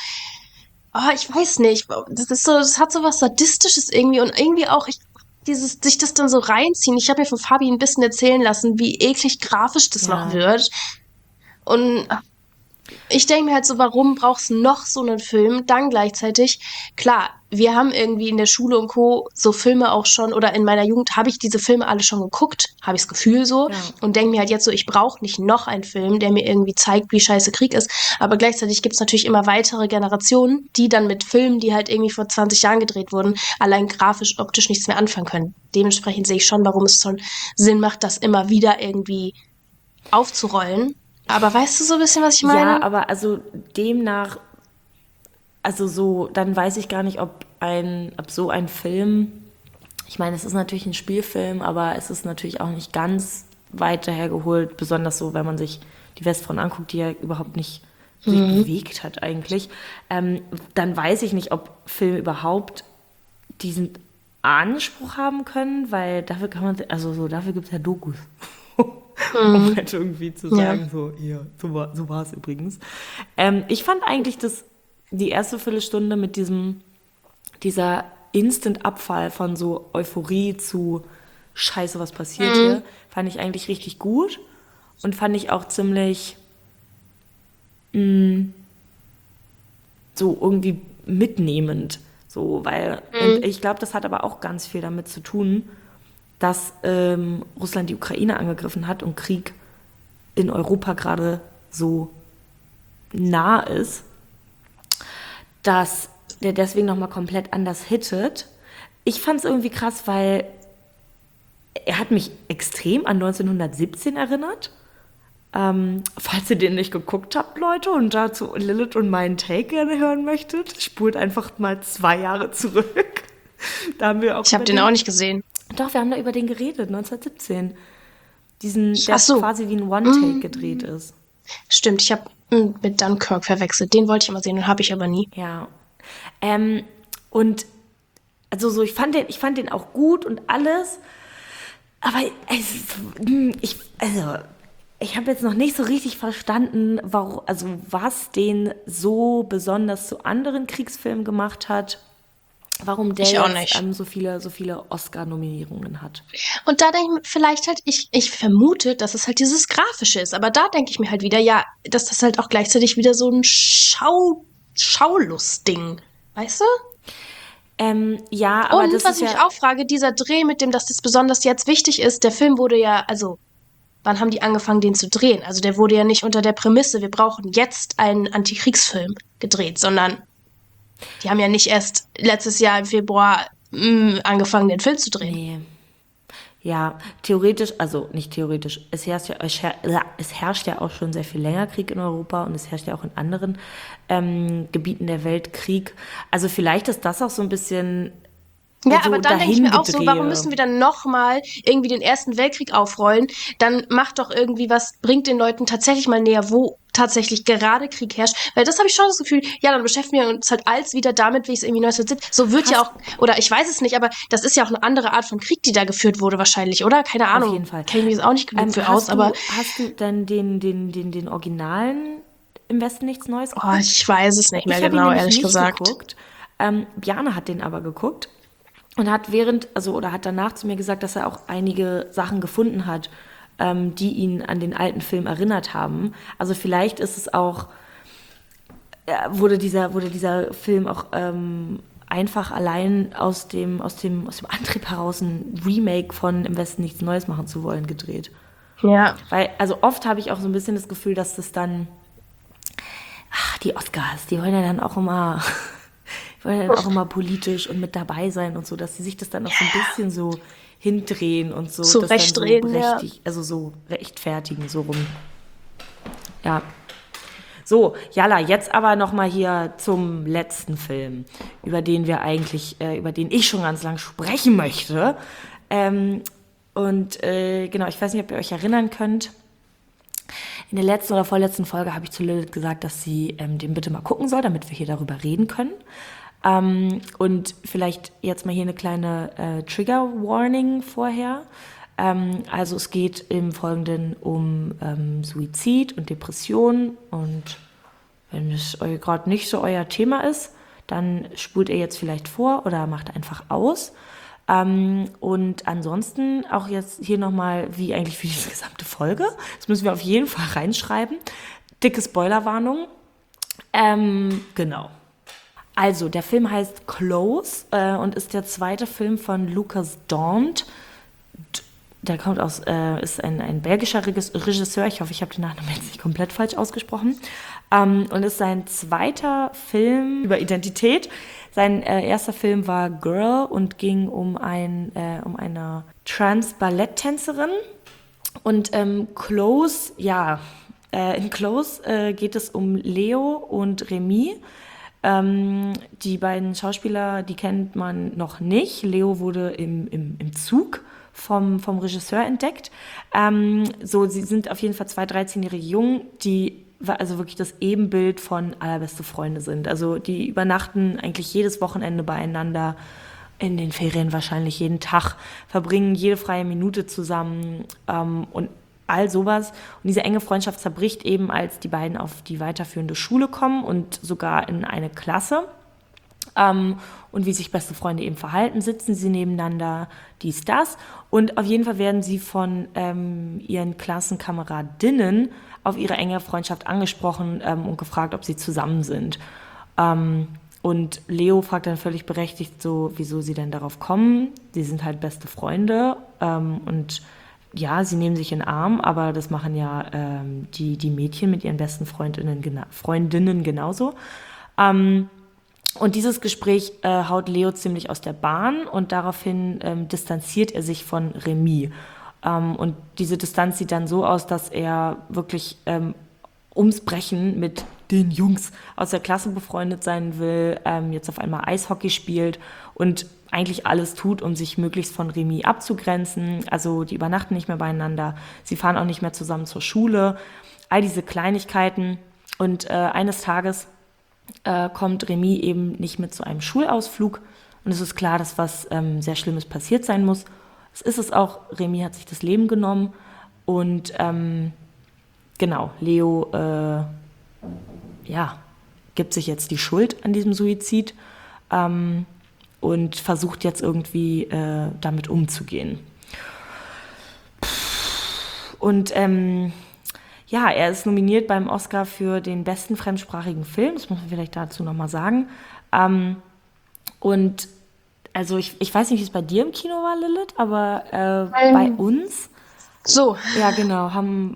Speaker 3: ich weiß nicht, das hat so was Sadistisches irgendwie und irgendwie auch, sich das dann so reinziehen. Ich habe mir von Fabi ein bisschen erzählen lassen, wie eklig grafisch das noch wird. Und ich denke mir halt so, warum brauchst du noch so einen Film? Dann gleichzeitig, klar, wir haben irgendwie in der Schule und Co. so Filme auch schon, oder in meiner Jugend habe ich diese Filme alle schon geguckt, habe ich das Gefühl so, und denke mir halt jetzt so, ich brauche nicht noch einen Film, der mir irgendwie zeigt, wie scheiße Krieg ist, aber gleichzeitig gibt es natürlich immer weitere Generationen, die dann mit Filmen, die halt irgendwie vor 20 Jahren gedreht wurden, allein grafisch, optisch nichts mehr anfangen können. Dementsprechend sehe ich schon, warum es schon Sinn macht, das immer wieder irgendwie aufzurollen. Aber weißt du so ein bisschen, was ich meine?
Speaker 2: Ja, aber also demnach, also so, dann weiß ich gar nicht, ob so ein Film, ich meine, es ist natürlich ein Spielfilm, aber es ist natürlich auch nicht ganz weit dahergeholt, besonders so, wenn man sich die Westfront anguckt, die ja überhaupt nicht sich bewegt hat eigentlich, dann weiß ich nicht, ob Filme überhaupt diesen Anspruch haben können, weil dafür dafür gibt es ja Dokus. Um halt irgendwie zu sagen, so war es übrigens. Ich fand eigentlich die erste Viertelstunde mit dieser Instant-Abfall von so Euphorie zu Scheiße, was passiert hier, fand ich eigentlich richtig gut und fand ich auch ziemlich so irgendwie mitnehmend. So, weil, und ich glaube, das hat aber auch ganz viel damit zu tun, dass Russland die Ukraine angegriffen hat und Krieg in Europa gerade so nah ist, dass der deswegen nochmal komplett anders hittet. Ich fand es irgendwie krass, weil er hat mich extrem an 1917 erinnert. Falls ihr den nicht geguckt habt, Leute, und dazu Lilith und meinen Take gerne hören möchtet, spult einfach mal 2 Jahre zurück. Da haben wir auch
Speaker 3: Ich habe den auch nicht gesehen.
Speaker 2: Doch, wir haben da über den geredet, 1917. Der
Speaker 3: Ach so.
Speaker 2: quasi wie ein One-Take gedreht ist.
Speaker 3: Stimmt, ich habe mit Dunkirk verwechselt. Den wollte ich immer sehen, den habe ich aber nie.
Speaker 2: Ja. Und also so, ich fand den auch gut und alles, aber ich habe jetzt noch nicht so richtig verstanden, warum, also was den so besonders zu anderen Kriegsfilmen gemacht hat, warum der
Speaker 3: Ich auch
Speaker 2: jetzt
Speaker 3: nicht.
Speaker 2: so viele Oscar-Nominierungen hat.
Speaker 3: Und da denke ich mir vielleicht halt, ich vermute, dass es halt dieses Grafische ist. Aber da denke ich mir halt wieder, ja, dass das halt auch gleichzeitig wieder so ein Schaulustding. Weißt du?
Speaker 2: Ja, aber
Speaker 3: Und
Speaker 2: das
Speaker 3: was
Speaker 2: ist
Speaker 3: ich mich
Speaker 2: ja,
Speaker 3: auch frage, dieser Dreh mit dem, dass das besonders jetzt wichtig ist, der Film wurde ja, also, wann haben die angefangen, den zu drehen? Also der wurde ja nicht unter der Prämisse, wir brauchen jetzt einen Antikriegsfilm gedreht, sondern die haben ja nicht erst letztes Jahr im Februar angefangen, den Film zu drehen.
Speaker 2: nee. Ja, theoretisch, also nicht theoretisch, es herrscht ja auch schon sehr viel länger Krieg in Europa und es herrscht ja auch in anderen Gebieten der Welt Krieg. Also vielleicht ist das auch so ein bisschen
Speaker 3: Ja,
Speaker 2: so
Speaker 3: aber dann denke ich mir auch so, warum
Speaker 2: Dahingedrehe.
Speaker 3: müssen wir dann nochmal irgendwie den Ersten Weltkrieg aufrollen? Dann macht doch irgendwie was, bringt den Leuten tatsächlich mal näher, wo tatsächlich gerade Krieg herrscht. Weil das habe ich schon das Gefühl, ja, dann beschäftigen wir uns halt als wieder damit, wie es irgendwie 1970, so wird ja
Speaker 2: Hast
Speaker 3: auch, oder ich weiß es nicht, aber das ist ja auch eine andere Art von Krieg, die da geführt wurde wahrscheinlich, oder? Keine
Speaker 2: auf
Speaker 3: Ahnung,
Speaker 2: jeden Fall.
Speaker 3: kenne ich mich jetzt auch nicht genug für aus, aber
Speaker 2: Hast du denn den Originalen im Westen nichts Neues
Speaker 3: oh,
Speaker 2: geguckt?
Speaker 3: ich weiß es nicht mehr
Speaker 2: Ich habe ihn
Speaker 3: genau,
Speaker 2: nämlich
Speaker 3: ehrlich
Speaker 2: nicht
Speaker 3: gesagt.
Speaker 2: geguckt. Bjarne hat den aber geguckt und hat danach zu mir gesagt, dass er auch einige Sachen gefunden hat, die ihn an den alten Film erinnert haben. Also vielleicht ist es auch, wurde dieser Film auch einfach allein aus dem Antrieb heraus ein Remake von Im Westen nichts Neues machen zu wollen gedreht.
Speaker 3: Ja,
Speaker 2: Weil, also oft habe ich auch so ein bisschen das Gefühl, dass das dann, die Oscars, die wollen ja dann auch immer, die wollen ja dann auch immer politisch und mit dabei sein und so, dass sie sich das dann auch so ein bisschen so hindrehen und so, das dann so
Speaker 3: zurechtdrehen, ja.
Speaker 2: also so rechtfertigen, so rum. Ja. So, Jalla, jetzt aber nochmal hier zum letzten Film, über den ich schon ganz lang sprechen möchte. Genau, ich weiß nicht, ob ihr euch erinnern könnt. In der letzten oder vorletzten Folge habe ich zu Lilith gesagt, dass sie den bitte mal gucken soll, damit wir hier darüber reden können. Und vielleicht jetzt mal hier eine kleine Trigger-Warning vorher. Also es geht im Folgenden um Suizid und Depression. Und wenn es gerade nicht so euer Thema ist, dann spult ihr jetzt vielleicht vor oder macht einfach aus. Und ansonsten auch jetzt hier nochmal, wie eigentlich für diese gesamte Folge, das müssen wir auf jeden Fall reinschreiben, dicke Spoilerwarnung. Genau. Also, der Film heißt Close und ist der zweite Film von Lucas Daunt. Der ist ein belgischer Regisseur. Ich hoffe, ich habe den Nachnamen jetzt nicht komplett falsch ausgesprochen. Und ist sein zweiter Film über Identität. Sein erster Film war Girl und ging um eine Trans-Balletttänzerin. Und Close, ja, in Close geht es um Leo und Remy. Die beiden Schauspieler, die kennt man noch nicht. Leo wurde im Zug vom Regisseur entdeckt. Sie sind auf jeden Fall zwei 13-jährige Jungen, die also wirklich das Ebenbild von allerbeste Freunde sind. Also die übernachten eigentlich jedes Wochenende beieinander, in den Ferien wahrscheinlich jeden Tag, verbringen jede freie Minute zusammen und all sowas. Und diese enge Freundschaft zerbricht eben, als die beiden auf die weiterführende Schule kommen und sogar in eine Klasse. Und wie sich beste Freunde eben verhalten, sitzen sie nebeneinander, dies, das. Und auf jeden Fall werden sie von ihren Klassenkameradinnen auf ihre enge Freundschaft angesprochen und gefragt, ob sie zusammen sind. Und Leo fragt dann völlig berechtigt so, wieso sie denn darauf kommen. Sie sind halt beste Freunde und ja, sie nehmen sich in den Arm, aber das machen ja die Mädchen mit ihren besten Freundinnen genauso. Und dieses Gespräch haut Leo ziemlich aus der Bahn und daraufhin distanziert er sich von Remy. Und diese Distanz sieht dann so aus, dass er wirklich ums Brechen mit den Jungs aus der Klasse befreundet sein will, jetzt auf einmal Eishockey spielt und eigentlich alles tut, um sich möglichst von Remy abzugrenzen. Also die übernachten nicht mehr beieinander, sie fahren auch nicht mehr zusammen zur Schule. All diese Kleinigkeiten. Und eines Tages kommt Remy eben nicht mit zu einem Schulausflug. Und es ist klar, dass was sehr Schlimmes passiert sein muss. Es ist es auch. Remy hat sich das Leben genommen. Und genau, Leo gibt sich jetzt die Schuld an diesem Suizid und versucht jetzt irgendwie damit umzugehen. Und er ist nominiert beim Oscar für den besten fremdsprachigen Film. Das muss man vielleicht dazu nochmal sagen. Und also ich weiß nicht, wie es bei dir im Kino war, Lilith, aber bei uns
Speaker 3: So,
Speaker 2: ja, genau, haben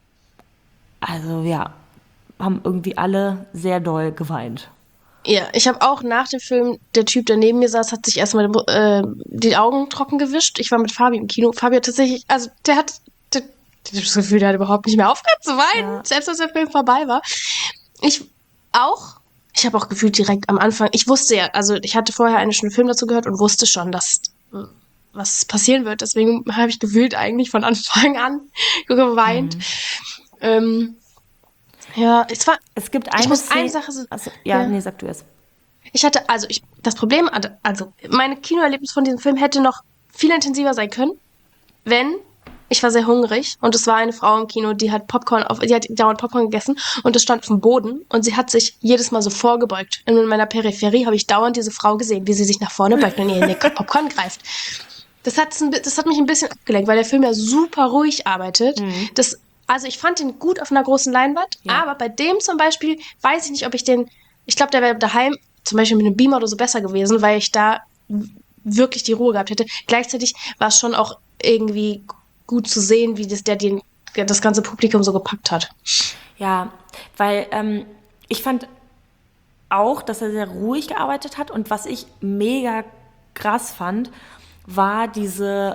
Speaker 2: irgendwie alle sehr doll geweint.
Speaker 3: ja, ich habe auch nach dem Film, der Typ, der neben mir saß, hat sich erstmal die Augen trocken gewischt. Ich war mit Fabi im Kino. Fabi hat tatsächlich, also ich habe das Gefühl, der hat überhaupt nicht mehr aufgehört zu weinen,
Speaker 2: Ja.
Speaker 3: selbst als der Film vorbei war. Ich auch. Ich habe auch gefühlt direkt am Anfang, ich wusste ja, also ich hatte vorher eine Stunde Film dazu gehört und wusste schon, dass was passieren wird. Deswegen habe ich gefühlt eigentlich von Anfang an geweint. Ja,
Speaker 2: Es gibt
Speaker 3: ich
Speaker 2: eine
Speaker 3: muss eine
Speaker 2: Szene.
Speaker 3: Sache,
Speaker 2: Ja,
Speaker 3: ja.
Speaker 2: nee, sag du es.
Speaker 3: Das Problem, also meine Kinoerlebnis von diesem Film hätte noch viel intensiver sein können, wenn ich war sehr hungrig und es war eine Frau im Kino, die hat dauernd Popcorn gegessen und es stand auf dem Boden und sie hat sich jedes Mal so vorgebeugt. Und in meiner Peripherie habe ich dauernd diese Frau gesehen, wie sie sich nach vorne beugt und in ihr Popcorn greift. Das hat mich ein bisschen abgelenkt, weil der Film ja super ruhig arbeitet. Also ich fand den gut auf einer großen Leinwand,
Speaker 2: Ja.
Speaker 3: aber bei dem zum Beispiel weiß ich nicht, ob ich ich glaube, der wäre daheim zum Beispiel mit einem Beamer oder so besser gewesen, weil ich da wirklich die Ruhe gehabt hätte. Gleichzeitig war es schon auch irgendwie gut zu sehen, wie das ganze Publikum so gepackt hat.
Speaker 2: Ja, weil ich fand auch, dass er sehr ruhig gearbeitet hat und was ich mega krass fand, war dieses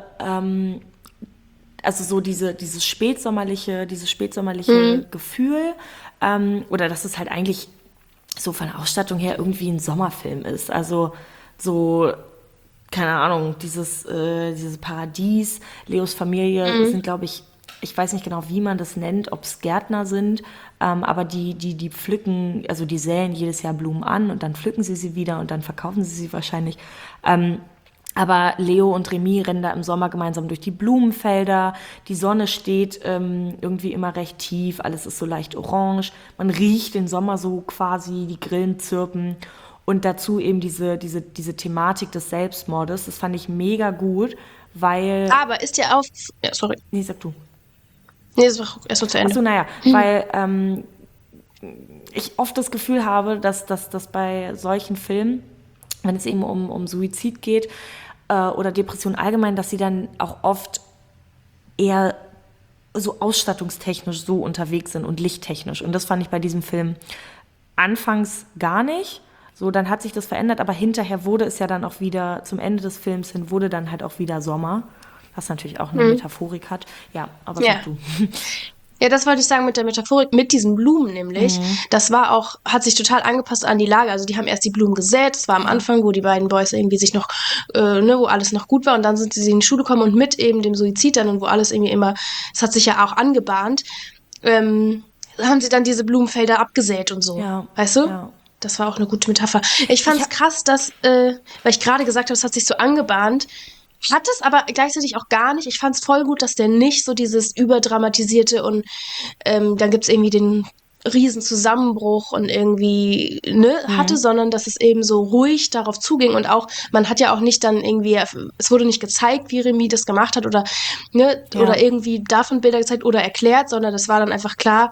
Speaker 2: spätsommerliche Gefühl, oder dass es halt eigentlich so von der Ausstattung her irgendwie ein Sommerfilm ist. Also so, keine Ahnung, dieses Paradies, Leos Familie sind, glaube ich weiß nicht genau, wie man das nennt, ob es Gärtner sind, aber die pflücken, also die säen jedes Jahr Blumen an und dann pflücken sie wieder und dann verkaufen sie wahrscheinlich. Aber Leo und Remy rennen da im Sommer gemeinsam durch die Blumenfelder. Die Sonne steht irgendwie immer recht tief. Alles ist so leicht orange. Man riecht den Sommer so quasi, die Grillen zirpen. Und dazu eben diese Thematik des Selbstmordes. Das fand ich mega gut, weil...
Speaker 3: Aber ist dir auf... Ja, sorry.
Speaker 2: Nee, sag du.
Speaker 3: Nee, das war erst so zu Ende.
Speaker 2: Achso, naja, weil ich oft das Gefühl habe, dass bei solchen Filmen, wenn es eben um Suizid geht oder Depression allgemein, dass sie dann auch oft eher so ausstattungstechnisch so unterwegs sind und lichttechnisch. Und das fand ich bei diesem Film anfangs gar nicht. So, dann hat sich das verändert, aber hinterher wurde es ja dann auch wieder, zum Ende des Films hin, wurde dann halt auch wieder Sommer, was natürlich auch eine Metaphorik hat. Ja, aber
Speaker 3: Ja.
Speaker 2: sag du.
Speaker 3: Ja, das wollte ich sagen mit der Metaphorik, mit diesen Blumen nämlich. Das hat sich total angepasst an die Lage. Also die haben erst die Blumen gesät, das war am Anfang, wo die beiden Boys irgendwie sich noch, wo alles noch gut war und dann sind sie in die Schule gekommen und mit eben dem Suizid dann und wo alles irgendwie immer, es hat sich ja auch angebahnt, haben sie dann diese Blumenfelder abgesät und so.
Speaker 2: Ja,
Speaker 3: Weißt du?
Speaker 2: ja.
Speaker 3: Das war auch eine gute Metapher. Ich fand es krass, dass, weil ich gerade gesagt habe, es hat sich so angebahnt, hat es aber gleichzeitig auch gar nicht. Ich fand es voll gut, dass der nicht so dieses überdramatisierte und dann gibt es irgendwie den riesen Zusammenbruch und irgendwie hatte, sondern dass es eben so ruhig darauf zuging und auch, man hat ja auch nicht dann irgendwie, es wurde nicht gezeigt, wie Remy das gemacht hat oder oder irgendwie davon Bilder gezeigt oder erklärt, sondern das war dann einfach klar,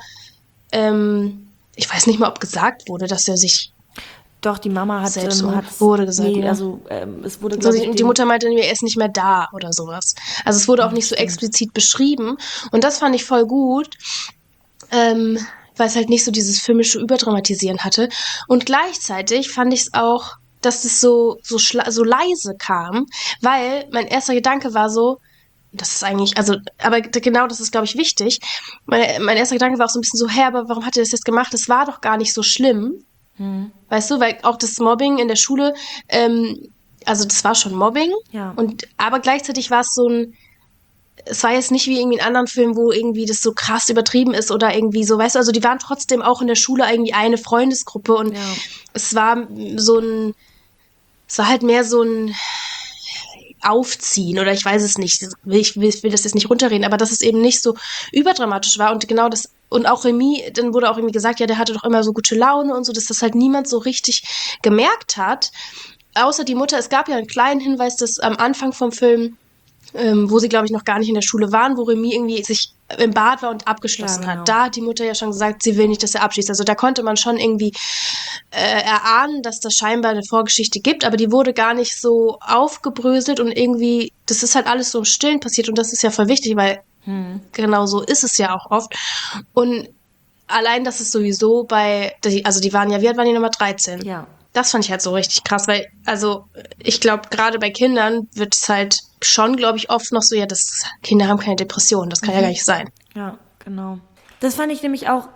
Speaker 3: ich weiß nicht mal, ob gesagt wurde, dass er sich
Speaker 2: Doch, die Mama hat
Speaker 3: selbst wurde gesagt,
Speaker 2: nee,
Speaker 3: ne?
Speaker 2: also es wurde,
Speaker 3: so,
Speaker 2: glaube ich,
Speaker 3: die Mutter meinte, er ist nicht mehr da oder sowas. Also es wurde auch nicht so explizit beschrieben und das fand ich voll gut. weil es halt nicht so dieses filmische Überdramatisieren hatte. Und gleichzeitig fand ich es auch, dass es so leise kam, weil mein erster Gedanke war so, das ist eigentlich, also, aber genau das ist, glaube ich, wichtig. Mein erster Gedanke war auch so ein bisschen so, aber warum hat er das jetzt gemacht? Das war doch gar nicht so schlimm. Weißt du, weil auch das Mobbing in der Schule, also das war schon Mobbing.
Speaker 2: Ja.
Speaker 3: Aber gleichzeitig war es es war jetzt nicht wie irgendwie in anderen Filmen, wo irgendwie das so krass übertrieben ist oder irgendwie so, weißt du, also die waren trotzdem auch in der Schule irgendwie eine Freundesgruppe und es war es war halt mehr so ein Aufziehen oder ich weiß es nicht. Ich will das jetzt nicht runterreden, aber dass es eben nicht so überdramatisch war und genau das. Und auch Remy, dann wurde auch irgendwie gesagt, ja, der hatte doch immer so gute Laune und so, dass das halt niemand so richtig gemerkt hat. Außer die Mutter. Es gab ja einen kleinen Hinweis, dass am Anfang vom Film, wo sie, glaube ich, noch gar nicht in der Schule waren, wo Remy irgendwie sich im Bad war und abgeschlossen hat. Da hat die Mutter ja schon gesagt, sie will nicht, dass er abschließt. Also da konnte man schon irgendwie erahnen, dass das scheinbar eine Vorgeschichte gibt, aber die wurde gar nicht so aufgebröselt und irgendwie, das ist halt alles so im Stillen passiert und das ist ja voll wichtig, weil genau so ist es ja auch oft. Und allein, dass es sowieso also die waren ja, wie alt waren die nochmal? 13?
Speaker 2: Ja.
Speaker 3: Das fand ich halt so richtig krass, weil, also, ich glaube, gerade bei Kindern wird es halt schon, glaube ich, oft noch so, ja, Kinder haben keine Depression, das kann ja gar nicht sein.
Speaker 2: Ja, genau. Das fand ich nämlich auch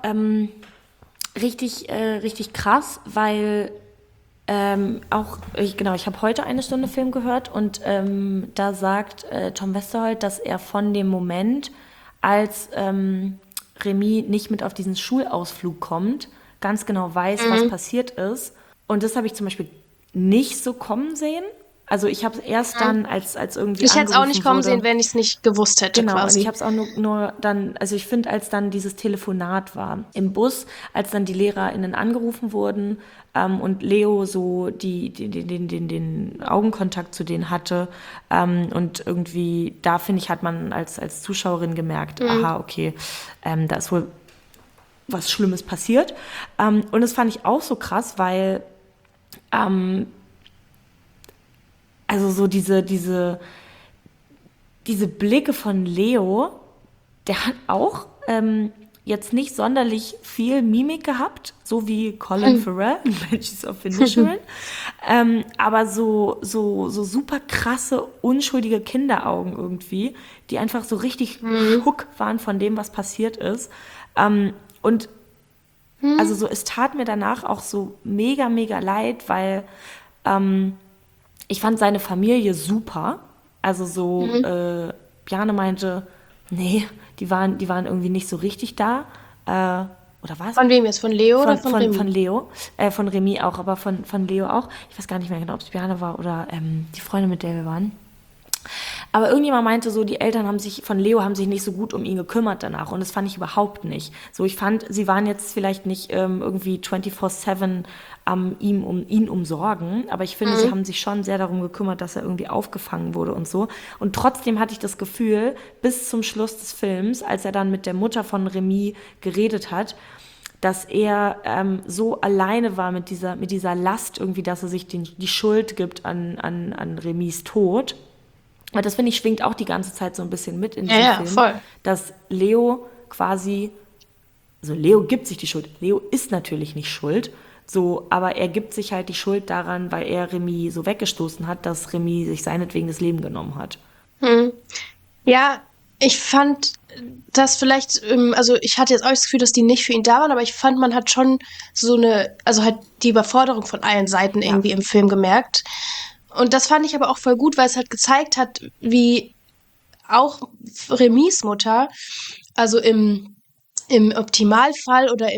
Speaker 2: richtig krass, weil ich habe heute eine Stunde Film gehört und da sagt Tom Westerholt, dass er von dem Moment, als Remy nicht mit auf diesen Schulausflug kommt, ganz genau weiß, was passiert ist. Und das habe ich zum Beispiel nicht so kommen sehen. Also ich habe es erst dann, als irgendwie
Speaker 3: ich hätte es auch nicht kommen sehen, wenn ich es nicht gewusst hätte.
Speaker 2: Genau,
Speaker 3: quasi.
Speaker 2: und ich habe es auch nur dann, also ich finde, als dann dieses Telefonat war im Bus, als dann die LehrerInnen angerufen wurden und Leo so den Augenkontakt zu denen hatte und irgendwie, da finde ich, hat man als Zuschauerin gemerkt, aha, okay, da ist wohl was Schlimmes passiert. Und das fand ich auch so krass, weil also so diese Blicke von Leo, der hat auch jetzt nicht sonderlich viel Mimik gehabt, so wie Colin Farrell in Banshees of Inisherin, aber so super krasse, unschuldige Kinderaugen irgendwie, die einfach so richtig hook waren von dem, was passiert ist. Und also so, es tat mir danach auch so mega, mega leid, weil ich fand seine Familie super. Also so, Bjarne meinte, nee, die waren irgendwie nicht so richtig da. Oder was?
Speaker 3: Von wem jetzt? Von Leo oder von Remy?
Speaker 2: Von Leo. Von Remy auch, aber von Leo auch. Ich weiß gar nicht mehr genau, ob es Bjarne war oder die Freunde, mit der wir waren. Aber irgendjemand meinte so, die Eltern von Leo haben sich nicht so gut um ihn gekümmert danach. Und das fand ich überhaupt nicht. So, ich fand, sie waren jetzt vielleicht nicht irgendwie 24/7 ihn umsorgen. Aber ich finde, sie haben sich schon sehr darum gekümmert, dass er irgendwie aufgefangen wurde und so. Und trotzdem hatte ich das Gefühl, bis zum Schluss des Films, als er dann mit der Mutter von Remy geredet hat, dass er so alleine war mit dieser Last irgendwie, dass er sich die Schuld gibt an Remys Tod. Aber das, finde ich, schwingt auch die ganze Zeit so ein bisschen mit in diesem Film.
Speaker 3: Voll.
Speaker 2: Dass Leo quasi, also Leo gibt sich die Schuld. Leo ist natürlich nicht schuld, so, aber er gibt sich halt die Schuld daran, weil er Remy so weggestoßen hat, dass Remy sich seinetwegen das Leben genommen hat.
Speaker 3: Ja, ich fand das vielleicht, also ich hatte jetzt auch das Gefühl, dass die nicht für ihn da waren, aber ich fand, man hat schon also halt die Überforderung von allen Seiten irgendwie im Film gemerkt. Und das fand ich aber auch voll gut, weil es halt gezeigt hat, wie auch Remys Mutter, also im Optimalfall oder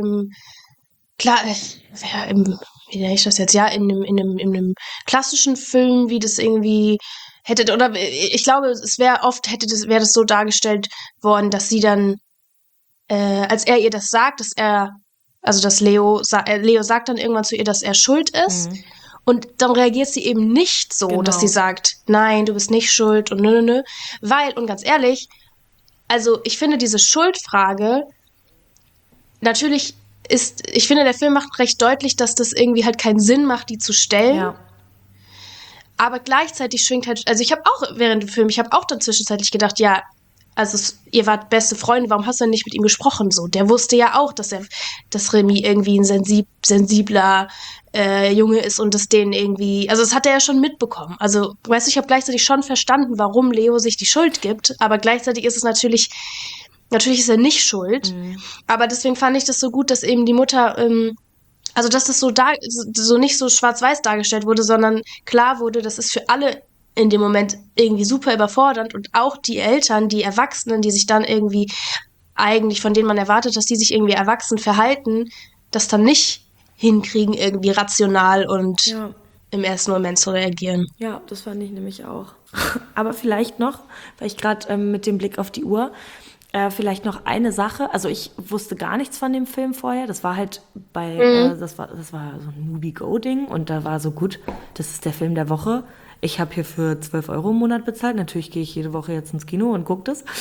Speaker 3: wie nenne ich das jetzt, ja, in einem klassischen Film, wie das irgendwie hätte, oder ich glaube, wäre das so dargestellt worden, dass sie dann, als er ihr das sagt, dass Leo sagt dann irgendwann zu ihr, dass er schuld ist. Und dann reagiert sie eben nicht so, dass sie sagt, nein, du bist nicht schuld und nö. Weil, und ganz ehrlich, also ich finde diese Schuldfrage, natürlich ich finde, der Film macht recht deutlich, dass das irgendwie halt keinen Sinn macht, die zu stellen.
Speaker 2: Ja.
Speaker 3: Aber gleichzeitig schwingt halt, also ich habe auch während dem Film, ich habe auch dann zwischenzeitlich gedacht, ja, also ihr wart beste Freunde, warum hast du denn nicht mit ihm gesprochen? So, der wusste ja auch, dass Remy irgendwie ein sensibler Junge ist und es den irgendwie, also das hat er ja schon mitbekommen. Also, weißt du, ich habe gleichzeitig schon verstanden, warum Leo sich die Schuld gibt, aber gleichzeitig ist es natürlich ist er nicht schuld. Aber deswegen fand ich das so gut, dass eben die Mutter, also dass das so nicht so schwarz-weiß dargestellt wurde, sondern klar wurde, das ist für alle in dem Moment irgendwie super überfordernd und auch die Eltern, die Erwachsenen, die sich dann irgendwie eigentlich, von denen man erwartet, dass die sich irgendwie erwachsen verhalten, das dann nicht hinkriegen, irgendwie rational und im ersten Moment zu reagieren.
Speaker 2: Ja, das fand ich nämlich auch. Aber vielleicht noch, weil ich gerade mit dem Blick auf die Uhr, vielleicht noch eine Sache. Also ich wusste gar nichts von dem Film vorher. Das war halt das war so ein Movie-Go-Ding und da war so gut, das ist der Film der Woche. Ich habe hier für 12 € im Monat bezahlt. Natürlich gehe ich jede Woche jetzt ins Kino und gucke das.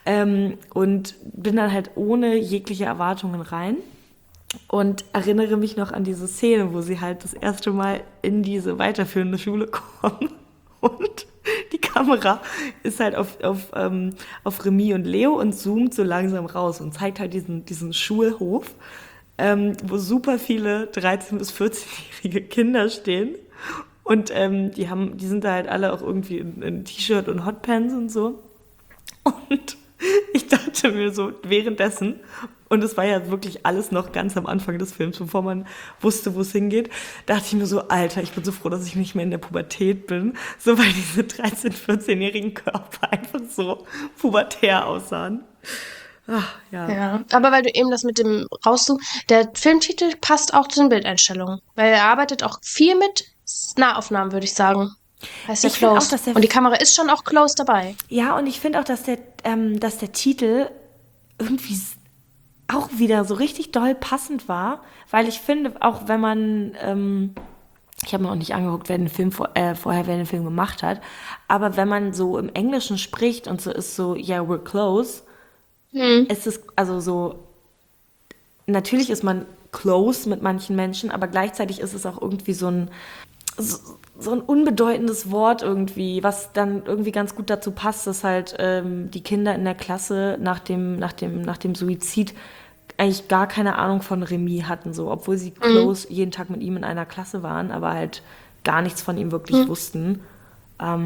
Speaker 2: Und bin dann halt ohne jegliche Erwartungen rein. Und erinnere mich noch an diese Szene, wo sie halt das erste Mal in diese weiterführende Schule kommen. Und die Kamera ist halt auf Remy und Leo und zoomt so langsam raus und zeigt halt diesen Schulhof, wo super viele 13- bis 14-jährige Kinder stehen. Und die sind da halt alle auch irgendwie in T-Shirt und Hotpants und so. Und ich dachte mir so währenddessen, und es war ja wirklich alles noch ganz am Anfang des Films, bevor man wusste, wo es hingeht, dachte ich mir so, Alter, ich bin so froh, dass ich nicht mehr in der Pubertät bin, so weil diese 13-, 14-jährigen Körper einfach so pubertär aussahen. Ach,
Speaker 3: Ja, aber weil du eben das mit dem der Filmtitel passt auch zu den Bildeinstellungen, weil er arbeitet auch viel mit Nahaufnahmen, würde ich sagen. Heißt ja
Speaker 2: Ich find
Speaker 3: Close.
Speaker 2: auch, dass
Speaker 3: Und die Kamera ist schon auch Close dabei.
Speaker 2: Ja, und ich finde auch, dass der Titel irgendwie auch wieder so richtig doll passend war, weil ich finde, auch wenn man, ich habe mir auch nicht angeguckt, wer den Film wer den Film gemacht hat, aber wenn man so im Englischen spricht und so ist so, yeah, we're close, ist es also so, natürlich ist man close mit manchen Menschen, aber gleichzeitig ist es auch irgendwie so ein unbedeutendes Wort irgendwie, was dann irgendwie ganz gut dazu passt, dass halt die Kinder in der Klasse nach dem Suizid eigentlich gar keine Ahnung von Remy hatten, so, obwohl sie close jeden Tag mit ihm in einer Klasse waren, aber halt gar nichts von ihm wirklich wussten. Ja.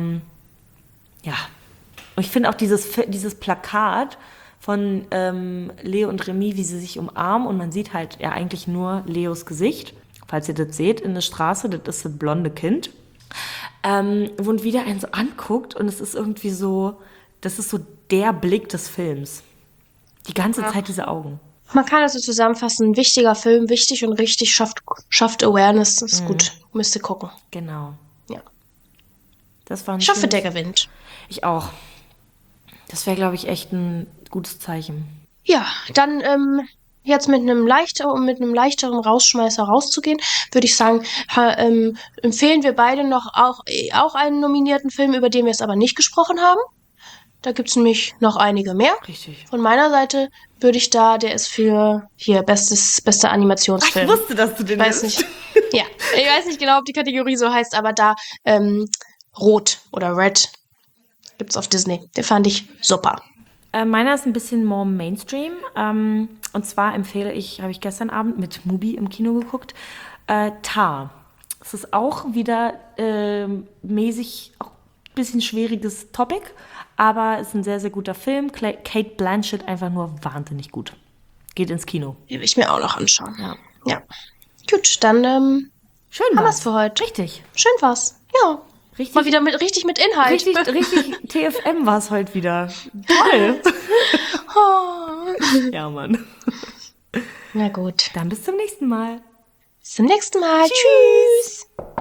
Speaker 2: Und ich finde auch dieses Plakat von Leo und Remy, wie sie sich umarmen und man sieht halt ja eigentlich nur Leos Gesicht. Falls ihr das seht, in der Straße, das ist das blonde Kind. Und wieder einen so anguckt und es ist irgendwie so, das ist so der Blick des Films. Die ganze Zeit diese Augen.
Speaker 3: Man kann das so zusammenfassen, wichtiger Film, wichtig und richtig, schafft Awareness, ist gut, müsst ihr gucken.
Speaker 2: Genau.
Speaker 3: Ja.
Speaker 2: Das war
Speaker 3: Ich hoffe, der gewinnt.
Speaker 2: Ich auch. Das wäre, glaube ich, echt ein gutes Zeichen.
Speaker 3: Ja, dann jetzt mit einem leichteren Rausschmeißer rauszugehen, würde ich sagen, empfehlen wir beide noch auch einen nominierten Film, über den wir es aber nicht gesprochen haben. Da gibt es nämlich noch einige mehr.
Speaker 2: Richtig.
Speaker 3: Von meiner Seite würde ich der ist für hier bester Animationsfilm.
Speaker 2: Ich wusste, dass du den
Speaker 3: weiß nicht. Ja, ich weiß nicht genau, ob die Kategorie so heißt, aber da Rot oder Red gibt's auf Disney. Den fand ich super.
Speaker 2: Meiner ist ein bisschen more Mainstream. Und zwar habe ich gestern Abend mit Mubi im Kino geguckt, Tar. Es ist auch wieder mäßig, auch ein bisschen schwieriges Topic, aber es ist ein sehr, sehr guter Film. Cate Blanchett einfach nur wahnsinnig gut. Geht ins Kino.
Speaker 3: Die will ich mir auch noch anschauen. Ja. Gut, dann
Speaker 2: schön
Speaker 3: haben wir's für heute.
Speaker 2: Richtig.
Speaker 3: Schön war's. Ja.
Speaker 2: Richtig,
Speaker 3: mal wieder richtig mit Inhalt.
Speaker 2: Richtig TFM war es heute wieder. Toll. Ja, Mann.
Speaker 3: Na gut.
Speaker 2: Dann bis zum nächsten Mal.
Speaker 3: Bis zum nächsten Mal. Tschüss.